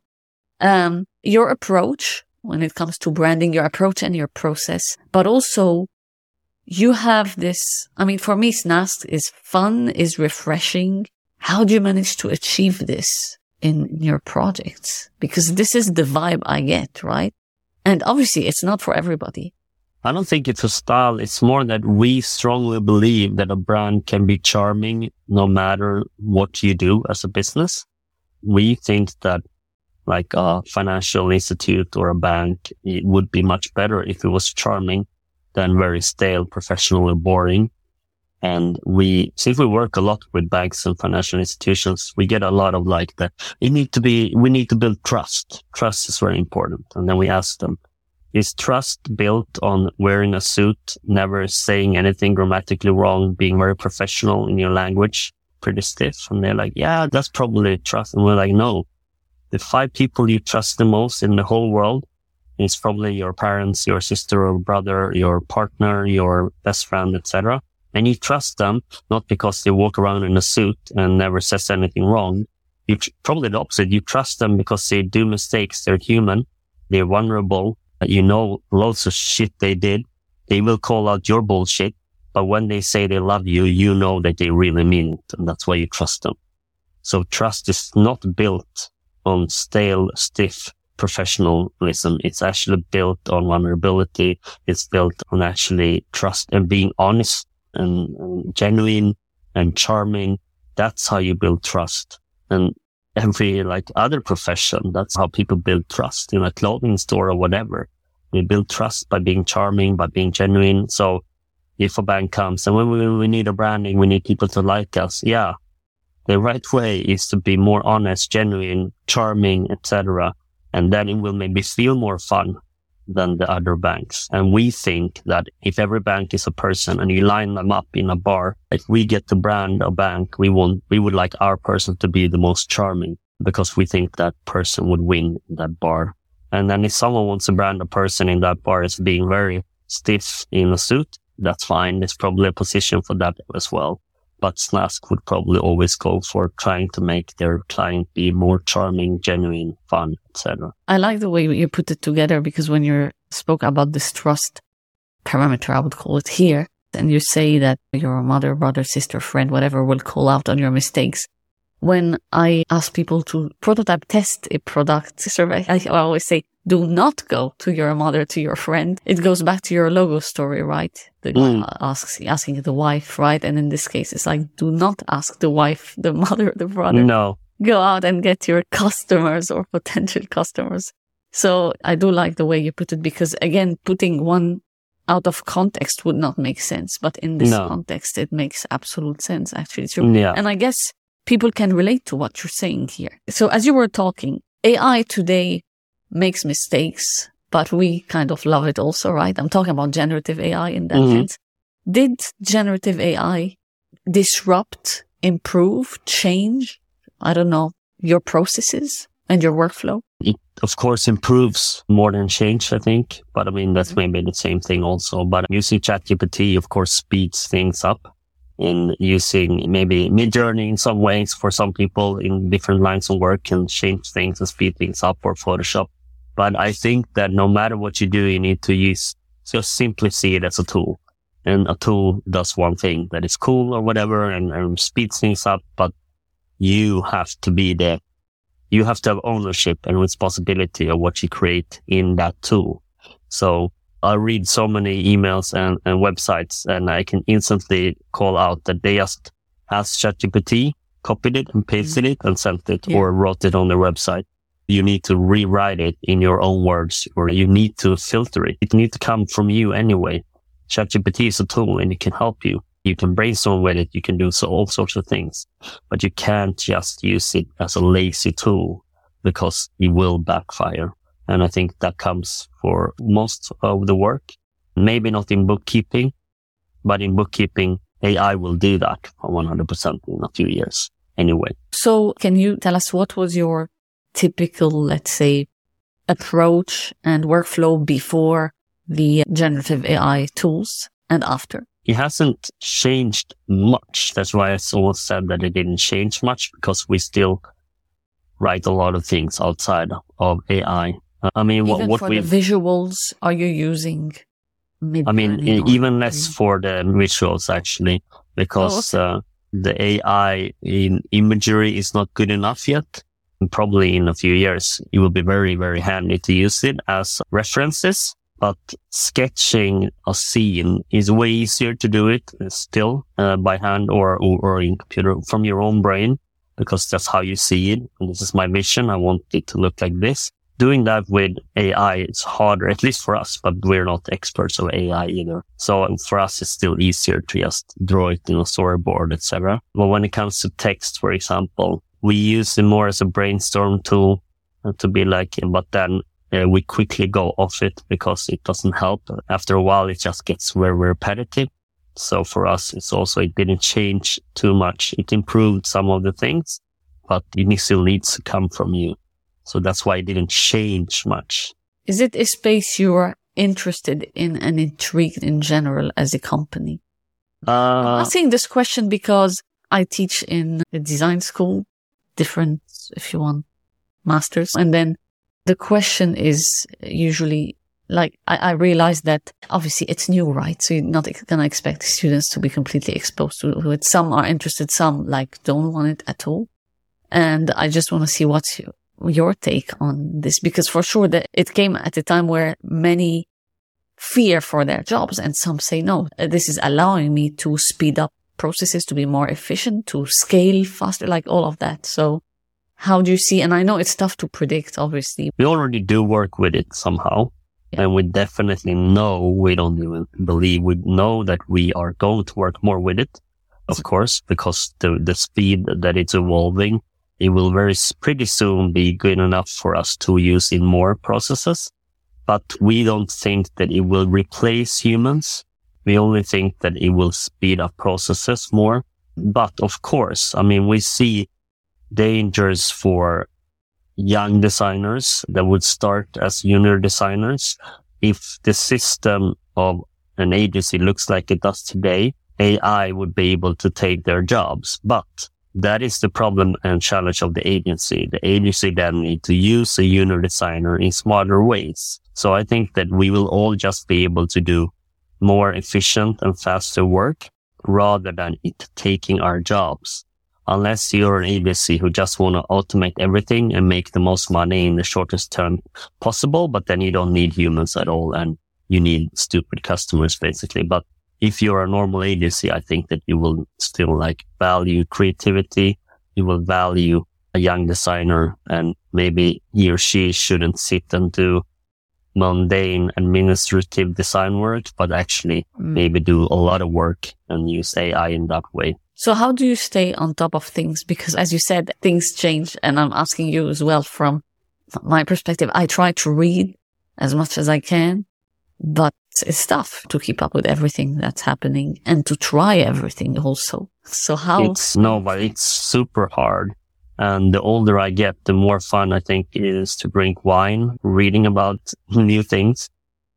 your approach when it comes to branding, your approach and your process, but also you have this, I mean, for me, Snask is fun, is refreshing. How do you manage to achieve this in your projects? Because this is the vibe I get, right? And obviously it's not for everybody.
I don't think it's a style. It's more that we strongly believe that a brand can be charming no matter what you do as a business. We think that like a financial institute or a bank, it would be much better if it was charming than very stale, professional, or boring. And since we work a lot with banks and financial institutions, we get a lot of like that. We need to build trust. Trust is very important. And then we ask them, is trust built on wearing a suit, never saying anything grammatically wrong, being very professional in your language, pretty stiff? And they're like, yeah, that's probably trust. And we're like, no, the 5 people you trust the most in the whole world is probably your parents, your sister or brother, your partner, your best friend, etc. And you trust them not because they walk around in a suit and never says anything wrong. Probably the opposite. You trust them because they do mistakes. They're human. They're vulnerable. You know loads of shit they did. They will call out your bullshit. But when they say they love you, you know that they really mean it. And that's why you trust them. So trust is not built on stale, stiff professionalism. It's actually built on vulnerability. It's built on actually trust and being honest and genuine and charming. That's how you build trust. And every like other profession, that's how people build trust in a clothing store or whatever. We build trust by being charming, by being genuine. So if a bank comes and when we need a branding, we need people to like us. Yeah. The right way is to be more honest, genuine, charming, etc. And then it will maybe feel more fun than the other banks. And we think that if every bank is a person and you line them up in a bar, if we get to brand a bank, we would like our person to be the most charming because we think that person would win that bar. And then if someone wants to brand a person in that bar as being very stiff in a suit, that's fine. There's probably a position for that as well. But Snask would probably always go for trying to make their client be more charming, genuine, fun, etc.
I like the way you put it together because when you spoke about this trust parameter, I would call it here, and you say that your mother, brother, sister, friend, whatever will call out on your mistakes. When I ask people to prototype test a product survey, I always say, do not go to your mother, to your friend. It goes back to your logo story, right? The guy asking the wife, right? And in this case, it's like, do not ask the wife, the mother, the brother.
No.
Go out and get your customers or potential customers. So I do like the way you put it because, again, putting one out of context would not make sense. But in this context, it makes absolute sense, actually. It's true.
Yeah.
And I guess people can relate to what you're saying here. So as you were talking, AI today makes mistakes, but we kind of love it also, right? I'm talking about generative AI in that sense. Did generative AI disrupt, improve, change, I don't know, your processes and your workflow?
It, of course, improves more than change, I think. But I mean, that's maybe the same thing also. But using ChatGPT, of course, speeds things up. In using maybe Midjourney in some ways for some people in different lines of work can change things and speed things up, or Photoshop. But I think that no matter what you do, you need to just simply see it as a tool. And a tool does one thing that is cool or whatever and speeds things up, but you have to have ownership and responsibility of what you create in that tool. So I read so many emails and websites, and I can instantly call out that they just asked ChatGPT, copied it and pasted it and sent it, or wrote it on their website. You need to rewrite it in your own words, or you need to filter it. It needs to come from you anyway. ChatGPT is a tool and it can help you. You can brainstorm with it. You can do all sorts of things, but you can't just use it as a lazy tool because it will backfire. And I think that comes for most of the work. Maybe not in bookkeeping, but in bookkeeping, AI will do that 100% in a few years anyway.
So can you tell us what was your typical, let's say, approach and workflow before the generative AI tools and after?
It hasn't changed much. That's why I always said that it didn't change much, because we still write a lot of things outside of AI. I mean,
even
what
for
we
the visuals, are you using Midjourney?
Even less for the visuals actually, because the AI in imagery is not good enough yet. And probably in a few years, it will be very, very handy to use it as references. But sketching a scene is way easier to do it still by hand or in computer from your own brain, because that's how you see it. And this is my vision. I want it to look like this. Doing that with AI is harder, at least for us, but we're not experts of AI either. So for us, it's still easier to just draw it in a storyboard, etc. But when it comes to text, for example, we use it more as a brainstorm tool to be like, but then we quickly go off it because it doesn't help. After a while, it just gets very repetitive. So for us, it didn't change too much. It improved some of the things, but it still needs to come from you. So that's why it didn't change much.
Is it a space you're interested in and intrigued in general as a company? I'm asking this question because I teach in a design school, different, if you want, masters. And then the question is usually, like, I realize that obviously it's new, right? So you're not going to expect students to be completely exposed to it. Some are interested, some like don't want it at all. And I just want to see what's your take on this, because for sure that it came at a time where many fear for their jobs and some say, no, this is allowing me to speed up processes, to be more efficient, to scale faster, like all of that. So how do you see, and I know it's tough to predict, obviously.
We already do work with it somehow. Yeah. And we definitely know, we don't even believe, we know that we are going to work more with it, of course, because the speed that it's evolving, it will pretty soon be good enough for us to use in more processes. But we don't think that it will replace humans. We only think that it will speed up processes more. But of course, I mean, we see dangers for young designers that would start as junior designers. If the system of an agency looks like it does today, AI would be able to take their jobs. But that is the problem and challenge of the agency. The agency then need to use a junior designer in smarter ways. So I think that we will all just be able to do more efficient and faster work rather than it taking our jobs. Unless you're an agency who just want to automate everything and make the most money in the shortest term possible, but then you don't need humans at all and you need stupid customers basically. But if you're a normal agency, I think that you will still value creativity. You will value a young designer, and maybe he or she shouldn't sit and do mundane administrative design work, but actually maybe do a lot of work and use AI in that way.
So how do you stay on top of things? Because as you said, things change, and I'm asking you as well from my perspective. I try to read as much as I can, but it's tough to keep up with everything that's happening and to try everything also. So how?
But it's super hard. And the older I get, the more fun I think it is to drink wine, reading about new things.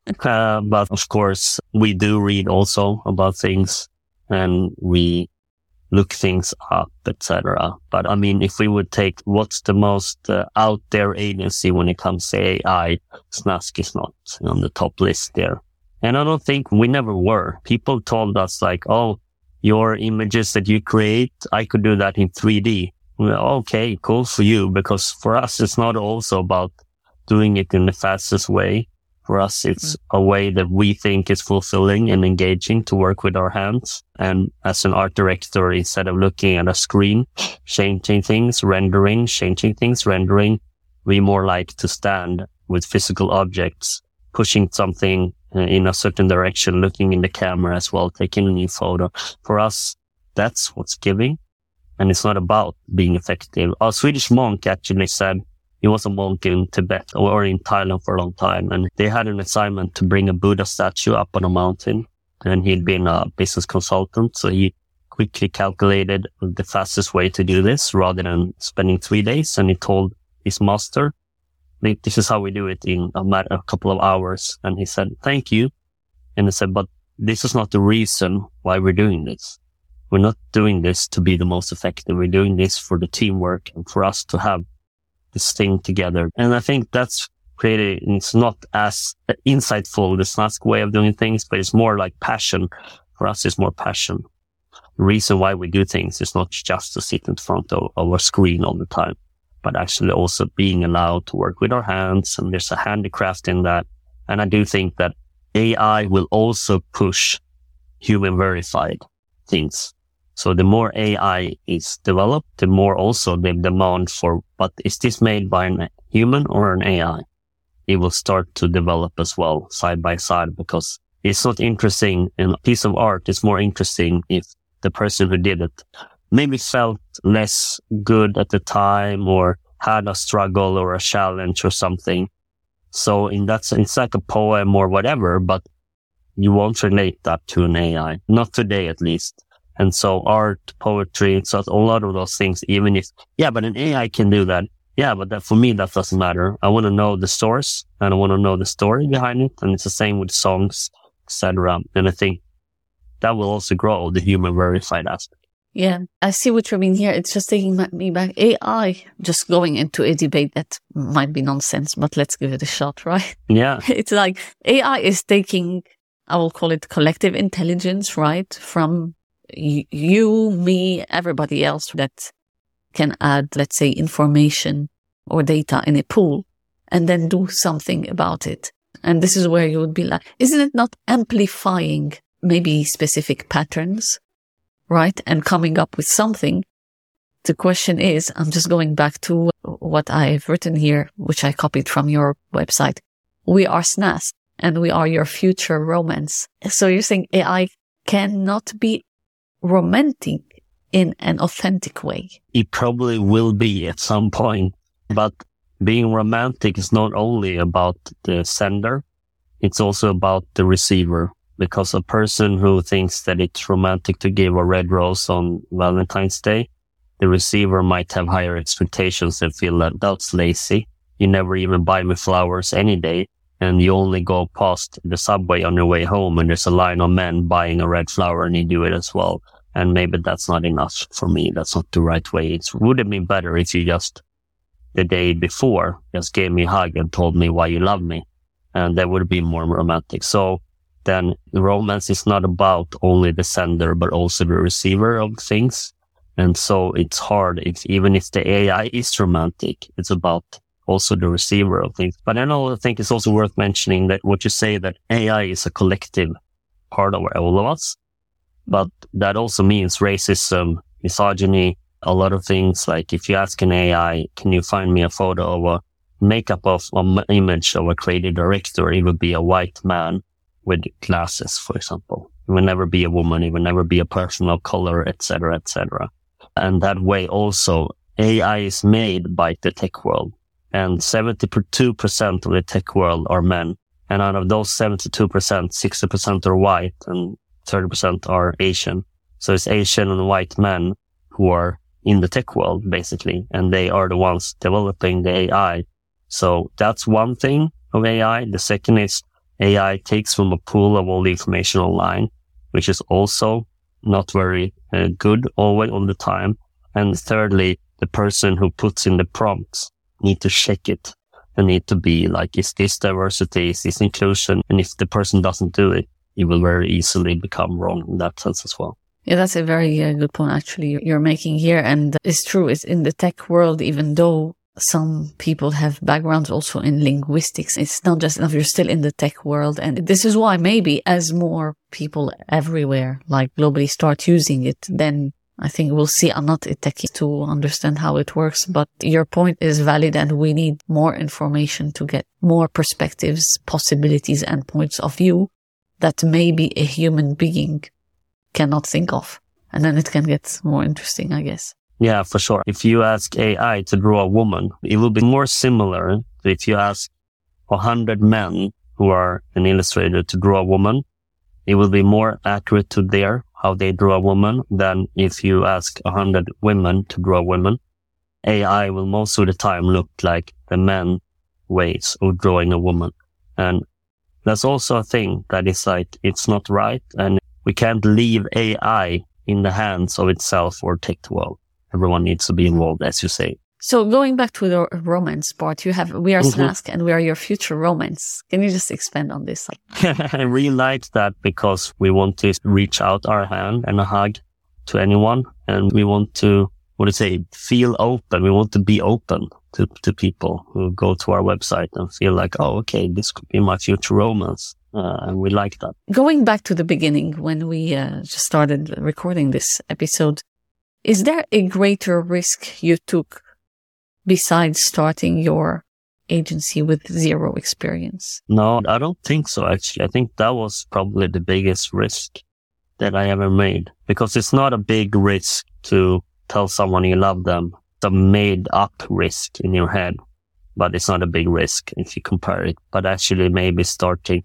But of course, we do read also about things and we look things up, etc. But I mean, if we would take what's the most out there agency when it comes to AI, Snask is not on the top list there. And I don't think we never were. People told us oh, your images that you create, I could do that in 3D. Well, okay, cool for you, because for us, it's not also about doing it in the fastest way. For us, it's a way that we think is fulfilling and engaging to work with our hands. And as an art director, instead of looking at a screen, changing things, rendering, we more like to stand with physical objects, pushing something in a certain direction, looking in the camera as well, taking a new photo. For us, that's what's giving. And it's not about being effective. A Swedish monk actually said, he was a monk in Tibet or in Thailand for a long time. And they had an assignment to bring a Buddha statue up on a mountain. And he'd been a business consultant. So he quickly calculated the fastest way to do this rather than spending 3 days. And he told his master, this is how we do it in a couple of hours. And he said, thank you. And he said, but this is not the reason why we're doing this. We're not doing this to be the most effective. We're doing this for the teamwork and for us to have this thing together. And I think that's created, it's not as insightful, the Snask way of doing things, but it's more like passion. For us, it's more passion. The reason why we do things is not just to sit in front of a screen all the time, but actually also being allowed to work with our hands. And there's a handicraft in that. And I do think that AI will also push human verified things. So the more AI is developed, the more also the demand for, but is this made by a human or an AI? It will start to develop as well, side by side, because it's not interesting in a piece of art. It's more interesting if the person who did it maybe felt less good at the time or had a struggle or a challenge or something. So in that sense, it's like a poem or whatever, but you won't relate that to an AI. Not today, at least. And so art, poetry, so a lot of those things, even if, but an AI can do that. Yeah, but that, for me, that doesn't matter. I want to know the source and I want to know the story behind it. And it's the same with songs, etc. And I think that will also grow the human verified aspect.
Yeah, I see what you mean here. It's just taking me back. AI, just going into a debate that might be nonsense, but let's give it a shot, right?
Yeah.
It's like AI is taking, I will call it collective intelligence, right? From you, me, everybody else that can add, let's say, information or data in a pool and then do something about it. And this is where you would be like, isn't it not amplifying maybe specific patterns, right? And coming up with something. The question is, I'm just going back to what I've written here, which I copied from your website. We are Snask and we are your future romance. So you're saying AI cannot be romantic in an authentic way.
It probably will be at some point, but being romantic is not only about the sender, it's also about the receiver. Because a person who thinks that it's romantic to give a red rose on Valentine's Day, the receiver might have higher expectations and feel that that's lazy. You never even buy me flowers any day, and you only go past the subway on your way home and there's a line of men buying a red flower and you do it as well. And maybe that's not enough for me. That's not the right way. It would have been better if you just, the day before, just gave me a hug and told me why you love me. And that would be more romantic. So then romance is not about only the sender, but also the receiver of things. And so it's hard even if the AI is romantic, it's about also the receiver of things. But I think it's also worth mentioning that what you say, that AI is a collective part of all of us. But that also means racism, misogyny, a lot of things. Like if you ask an AI, can you find me a photo of a makeup of an image of a creative director? It would be a white man with glasses, for example. It will never be a woman. It will never be a person of color, etc., etc. And that way also, AI is made by the tech world. And 72% of the tech world are men. And out of those 72%, 60% are white and 30% are Asian. So it's Asian and white men who are in the tech world, basically. And they are the ones developing the AI. So that's one thing of AI. The second is AI takes from a pool of all the information online, which is also not very good always all the time. And thirdly, the person who puts in the prompts need to check it. They need to be like, is this diversity? Is this inclusion? And if the person doesn't do it, it will very easily become wrong in that sense as well.
Yeah, that's a very good point actually you're making here. And it's true, it's in the tech world, even though some people have backgrounds also in linguistics. It's not just enough. You're still in the tech world. And this is why maybe as more people everywhere, like globally, start using it, then I think we'll see. I'm not a techie to understand how it works, but your point is valid, and we need more information to get more perspectives, possibilities, and points of view that maybe a human being cannot think of. And then it can get more interesting, I guess.
Yeah, for sure. If you ask AI to draw a woman, it will be more similar to if you ask 100 men who are an illustrator to draw a woman. It will be more accurate to how they draw a woman than if you ask 100 women to draw women. AI will most of the time look like the men ways of drawing a woman. And that's also a thing that is like, it's not right. And we can't leave AI in the hands of itself or tech world. Everyone needs to be involved, as you say.
So going back to the romance part, we are Snask and we are your future romance. Can you just expand on this?
I really like that because we want to reach out our hand and a hug to anyone. And we want to, feel open. We want to be open to people who go to our website and feel like, oh, okay, this could be my future romance. And we like that.
Going back to the beginning when we just started recording this episode, is there a greater risk you took besides starting your agency with zero experience?
No, I don't think so, actually. I think that was probably the biggest risk that I ever made, because it's not a big risk to tell someone you love them. It's a made up risk in your head, but it's not a big risk if you compare it. But actually maybe starting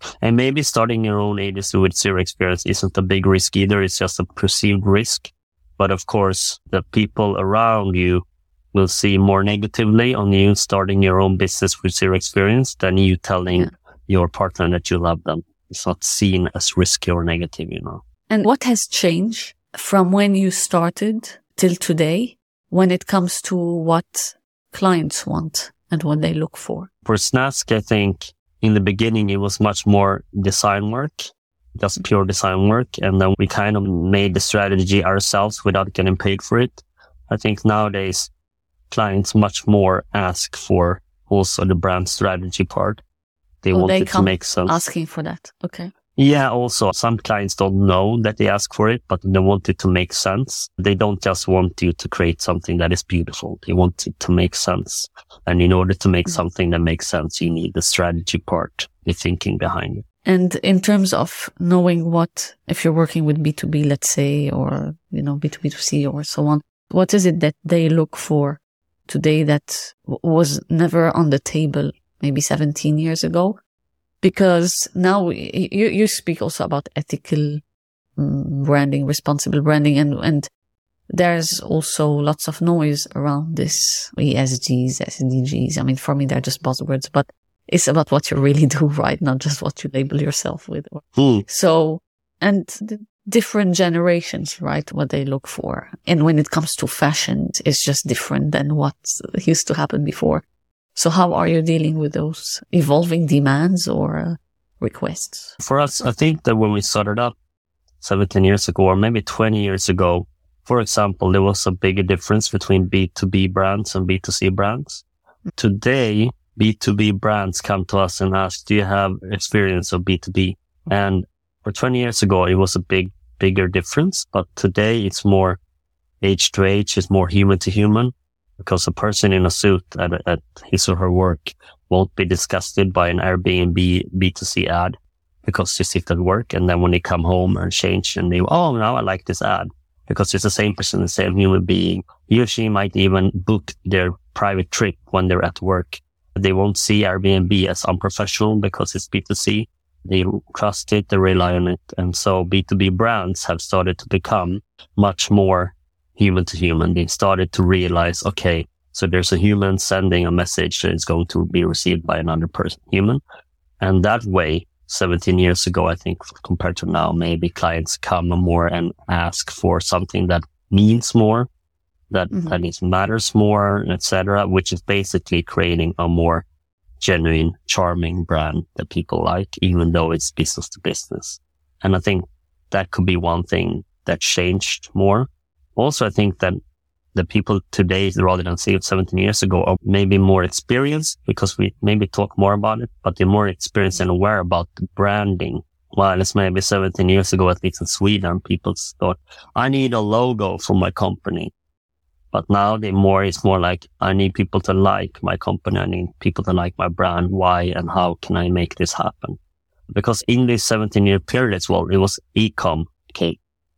your own agency with zero experience isn't a big risk either. It's just a perceived risk. But of course, the people around you will see more negatively on you starting your own business with zero experience than you telling your partner that you love them. It's not seen as risky or negative,
And what has changed from when you started till today when it comes to what clients want and what they look for?
For Snask, I think in the beginning, it was much more design work, just pure design work. And then we kind of made the strategy ourselves without getting paid for it. I think nowadays, clients much more ask for also the brand strategy part. They want it to make sense.
Asking for that. Okay.
Yeah. Also, some clients don't know that they ask for it, but they want it to make sense. They don't just want you to create something that is beautiful. They want it to make sense. And in order to make something that makes sense, you need the strategy part, the thinking behind it.
And in terms of knowing what, if you're working with B2B, let's say, or, B2B2C or so on, what is it that they look for today that was never on the table maybe 17 years ago? Because now you speak also about ethical branding, responsible branding, and there's also lots of noise around this ESGs, SDGs. I mean, for me, they're just buzzwords, but it's about what you really do, right? Not just what you label yourself with. So, and the different generations, right? What they look for. And when it comes to fashion, it's just different than what used to happen before. So how are you dealing with those evolving demands or requests?
For us, I think that when we started up 17 years ago, or maybe 20 years ago, for example, there was a bigger difference between B2B brands and B2C brands. Today, B2B brands come to us and ask, do you have experience of B2B? And for 20 years ago, it was a bigger difference. But today it's more age to age, it's more human to human, because a person in a suit at his or her work won't be disgusted by an Airbnb B2C ad because they sit at work. And then when they come home and change and now I like this ad, because it's the same person, the same human being. He or she might even book their private trip when they're at work. They won't see Airbnb as unprofessional because it's B2C. They trust it, they rely on it. And so B2B brands have started to become much more human to human. They started to realize, okay, so there's a human sending a message that is going to be received by another person, human. And that way, 17 years ago, I think compared to now, maybe clients come more and ask for something that means more, that matters more, etc., which is basically creating a more genuine, charming brand that people like, even though it's business to business. And I think that could be one thing that changed more. Also, I think that the people today, rather than say 17 years ago, are maybe more experienced because we maybe talk more about it, but they're more experienced and aware about the branding. While it's maybe 17 years ago, at least in Sweden, people thought, I need a logo for my company. But now it's more like, I need people to like my company. I need people to like my brand. Why and how can I make this happen? Because in this 17-year period as well, it was e-com came.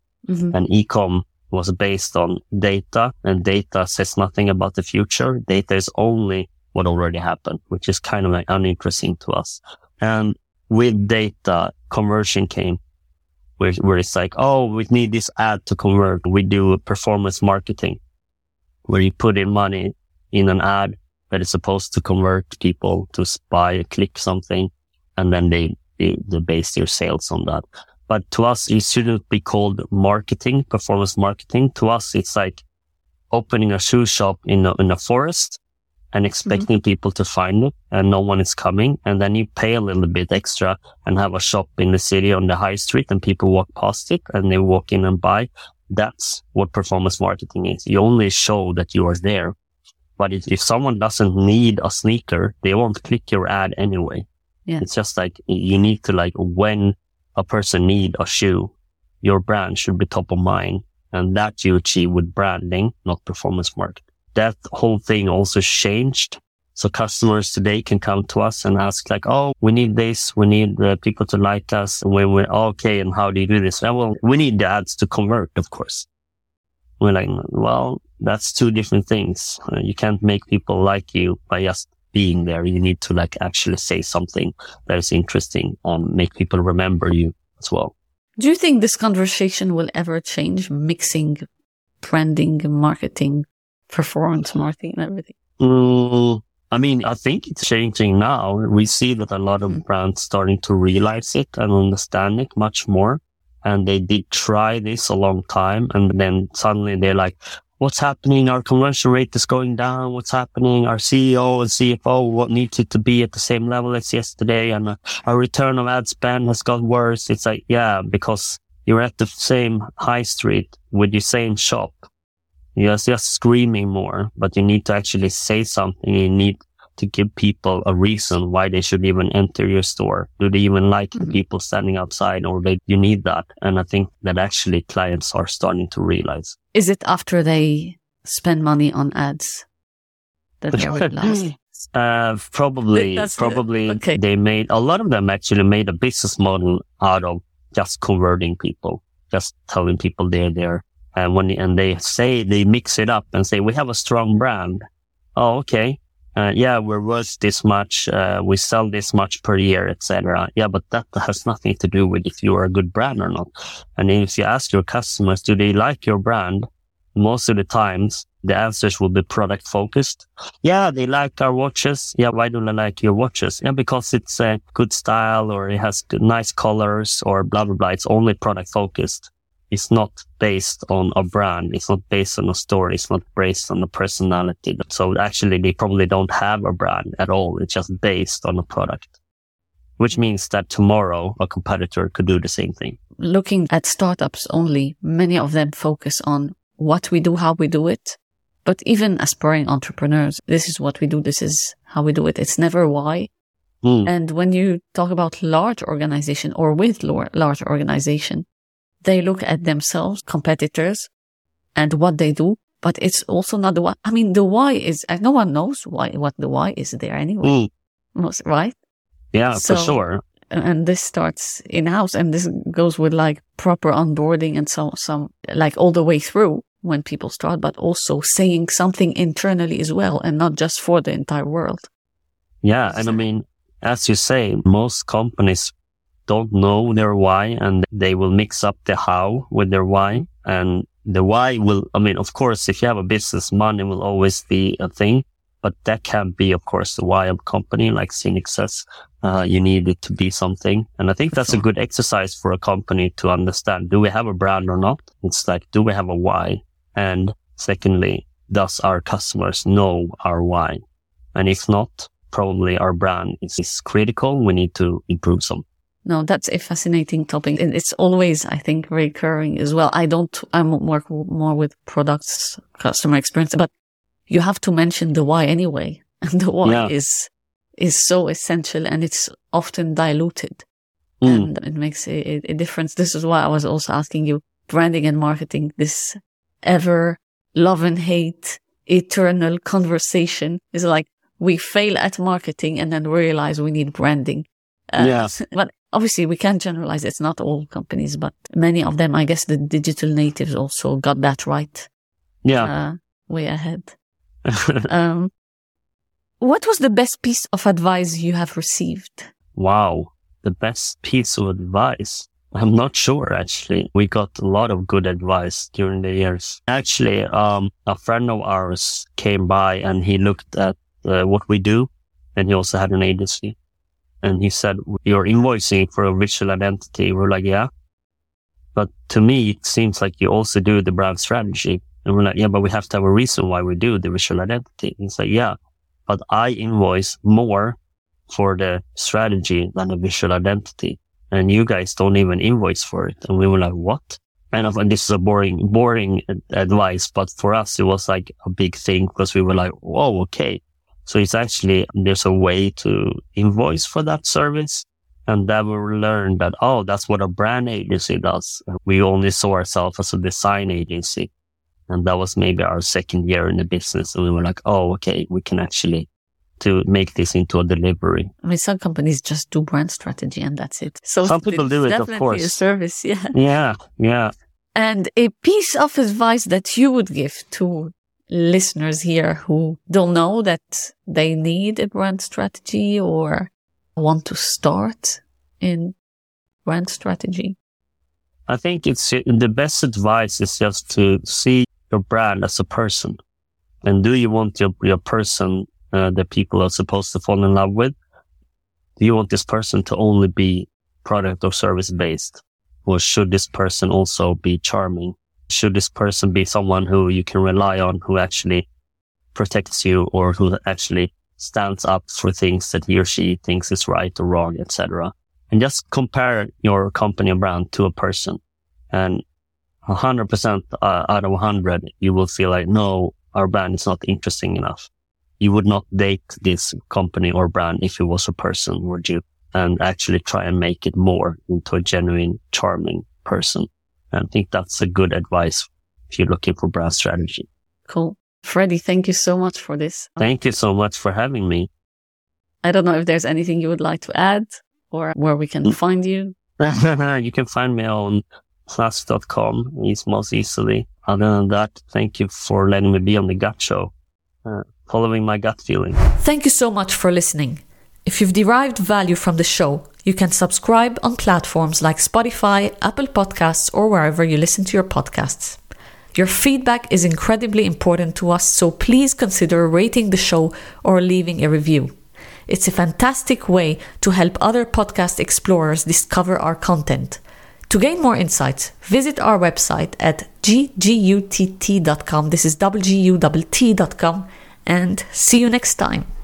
And e-com was based on data, and data says nothing about the future. Data is only what already happened, which is kind of like uninteresting to us. And with data, conversion came, where it's like, oh, we need this ad to convert. We do performance marketing, where you put in money in an ad that is supposed to convert people to buy, click something, and then they base their sales on that. But to us, it shouldn't be called marketing, performance marketing. To us, it's like opening a shoe shop in a forest and expecting people to find it, and no one is coming. And then you pay a little bit extra and have a shop in the city on the high street, and people walk past it and they walk in and buy. That's what performance marketing is. You only show that you are there. But if someone doesn't need a sneaker, they won't click your ad anyway. Yeah. It's just like you need to, like, when a person need a shoe, your brand should be top of mind. And that you achieve with branding, not performance marketing. That whole thing also changed. So customers today can come to us and ask like, oh, we need this. We need people to like us. And when we're okay, and how do you do this? Well, we need the ads to convert, of course. We're like, well, that's two different things. You can't make people like you by just being there. You need to like actually say something that is interesting and make people remember you as well.
Do you think this conversation will ever change, mixing branding, marketing, performance marketing and everything?
I mean, I think it's changing now. We see that a lot of brands starting to realize it and understand it much more. And they did try this a long time. And then suddenly they're like, what's happening? Our conversion rate is going down. What's happening? Our CEO and CFO, what needs it to be at the same level as yesterday? And our return on ad spend has got worse. It's like, yeah, because you're at the same high street with your same shop. You're just screaming more, but you need to actually say something. You need to give people a reason why they should even enter your store. Do they even like the people standing outside, or you need that? And I think that actually clients are starting to realize.
Is it after they spend money on ads that they realize?
Probably. Okay. They made, a lot of them actually made a business model out of just converting people, just telling people they're there. And they say, they mix it up and say, we have a strong brand. Oh, okay. Yeah, we're worth this much. We sell this much per year, etc. Yeah, but that has nothing to do with if you are a good brand or not. And if you ask your customers, do they like your brand? Most of the times, the answers will be product focused. Yeah, they like our watches. Yeah, why do they like your watches? Yeah, because it's a good style, or it has nice colors, or blah, blah, blah. It's only product focused. It's not based on a brand. It's not based on a story. It's not based on a personality. So actually, they probably don't have a brand at all. It's just based on a product, which means that tomorrow a competitor could do the same thing.
Looking at startups only, many of them focus on what we do, how we do it. But even aspiring entrepreneurs, this is what we do. This is how we do it. It's never why. And when you talk about large organization or with large organization, they look at themselves, competitors, and what they do, but it's also not the why. I mean, the why is, no one knows what the why is there anyway. Right?
Yeah, for sure.
And this starts in-house, and this goes with like proper onboarding and some like all the way through when people start, but also saying something internally as well, and not just for the entire world.
Yeah. And I mean, as you say, most companies don't know their why, and they will mix up the how with their why. And the why will, I mean, of course, if you have a business, money will always be a thing, but that can be, of course, the why of a company, like Scenic says. You need it to be something. And I think that's a good exercise for a company to understand. Do we have a brand or not? It's like, do we have a why? And secondly, does our customers know our why? And if not, probably our brand is critical. We need to improve some.
No, that's a fascinating topic. And it's always, I think, recurring as well. I'm work more with products, customer experience, but you have to mention the why anyway. And the why is so essential, and it's often diluted. And it makes a difference. This is why I was also asking you, branding and marketing, this ever love and hate, eternal conversation is like we fail at marketing and then realize we need branding. But obviously we can't generalize. It's not all companies, but many of them, I guess the digital natives also got that right. Way ahead. What was the best piece of advice you have received?
Wow. The best piece of advice? I'm not sure, actually. We got a lot of good advice during the years. Actually, a friend of ours came by and he looked at what we do, and he also had an agency. And he said, "You're invoicing for a visual identity." We're like, "Yeah." But to me, it seems like you also do the brand strategy. And we're like, "Yeah, but we have to have a reason why we do the visual identity." And he's like, "Yeah, but I invoice more for the strategy than the visual identity. And you guys don't even invoice for it." And we were like, "What?" And this is a boring advice, but for us, it was like a big thing because we were like, "Whoa, okay." So it's actually, there's a way to invoice for that service. And then we learned that, that's what a brand agency does. We only saw ourselves as a design agency. And that was maybe our second year in the business. And we were like, okay, we can actually to make this into a delivery.
I mean, some companies just do brand strategy and that's it. So
some people do it, of course.
Definitely a service, yeah. And a piece of advice that you would give to listeners here who don't know that they need a brand strategy or want to start in brand strategy?
I think the best advice is just to see your brand as a person. And do you want your person that people are supposed to fall in love with? Do you want this person to only be product or service based? Or should this person also be charming? Should this person be someone who you can rely on, who actually protects you, or who actually stands up for things that he or she thinks is right or wrong, etc.? And just compare your company and brand to a person. And 100% out of 100, you will feel like, no, our brand is not interesting enough. You would not date this company or brand if it was a person, would you? And actually try and make it more into a genuine, charming person. And I think that's a good advice if you're looking for brand strategy.
Cool. Freddie, thank you so much for this.
Thank you so much for having me.
I don't know if there's anything you would like to add or where we can find you.
You can find me on snask.com most easily. Other than that, thank you for letting me be on the Gut Show, following my gut feeling.
Thank you so much for listening. If you've derived value from the show, you can subscribe on platforms like Spotify, Apple Podcasts, or wherever you listen to your podcasts. Your feedback is incredibly important to us, so please consider rating the show or leaving a review. It's a fantastic way to help other podcast explorers discover our content. To gain more insights, visit our website at ggutt.com. This is wgutt.com, and see you next time.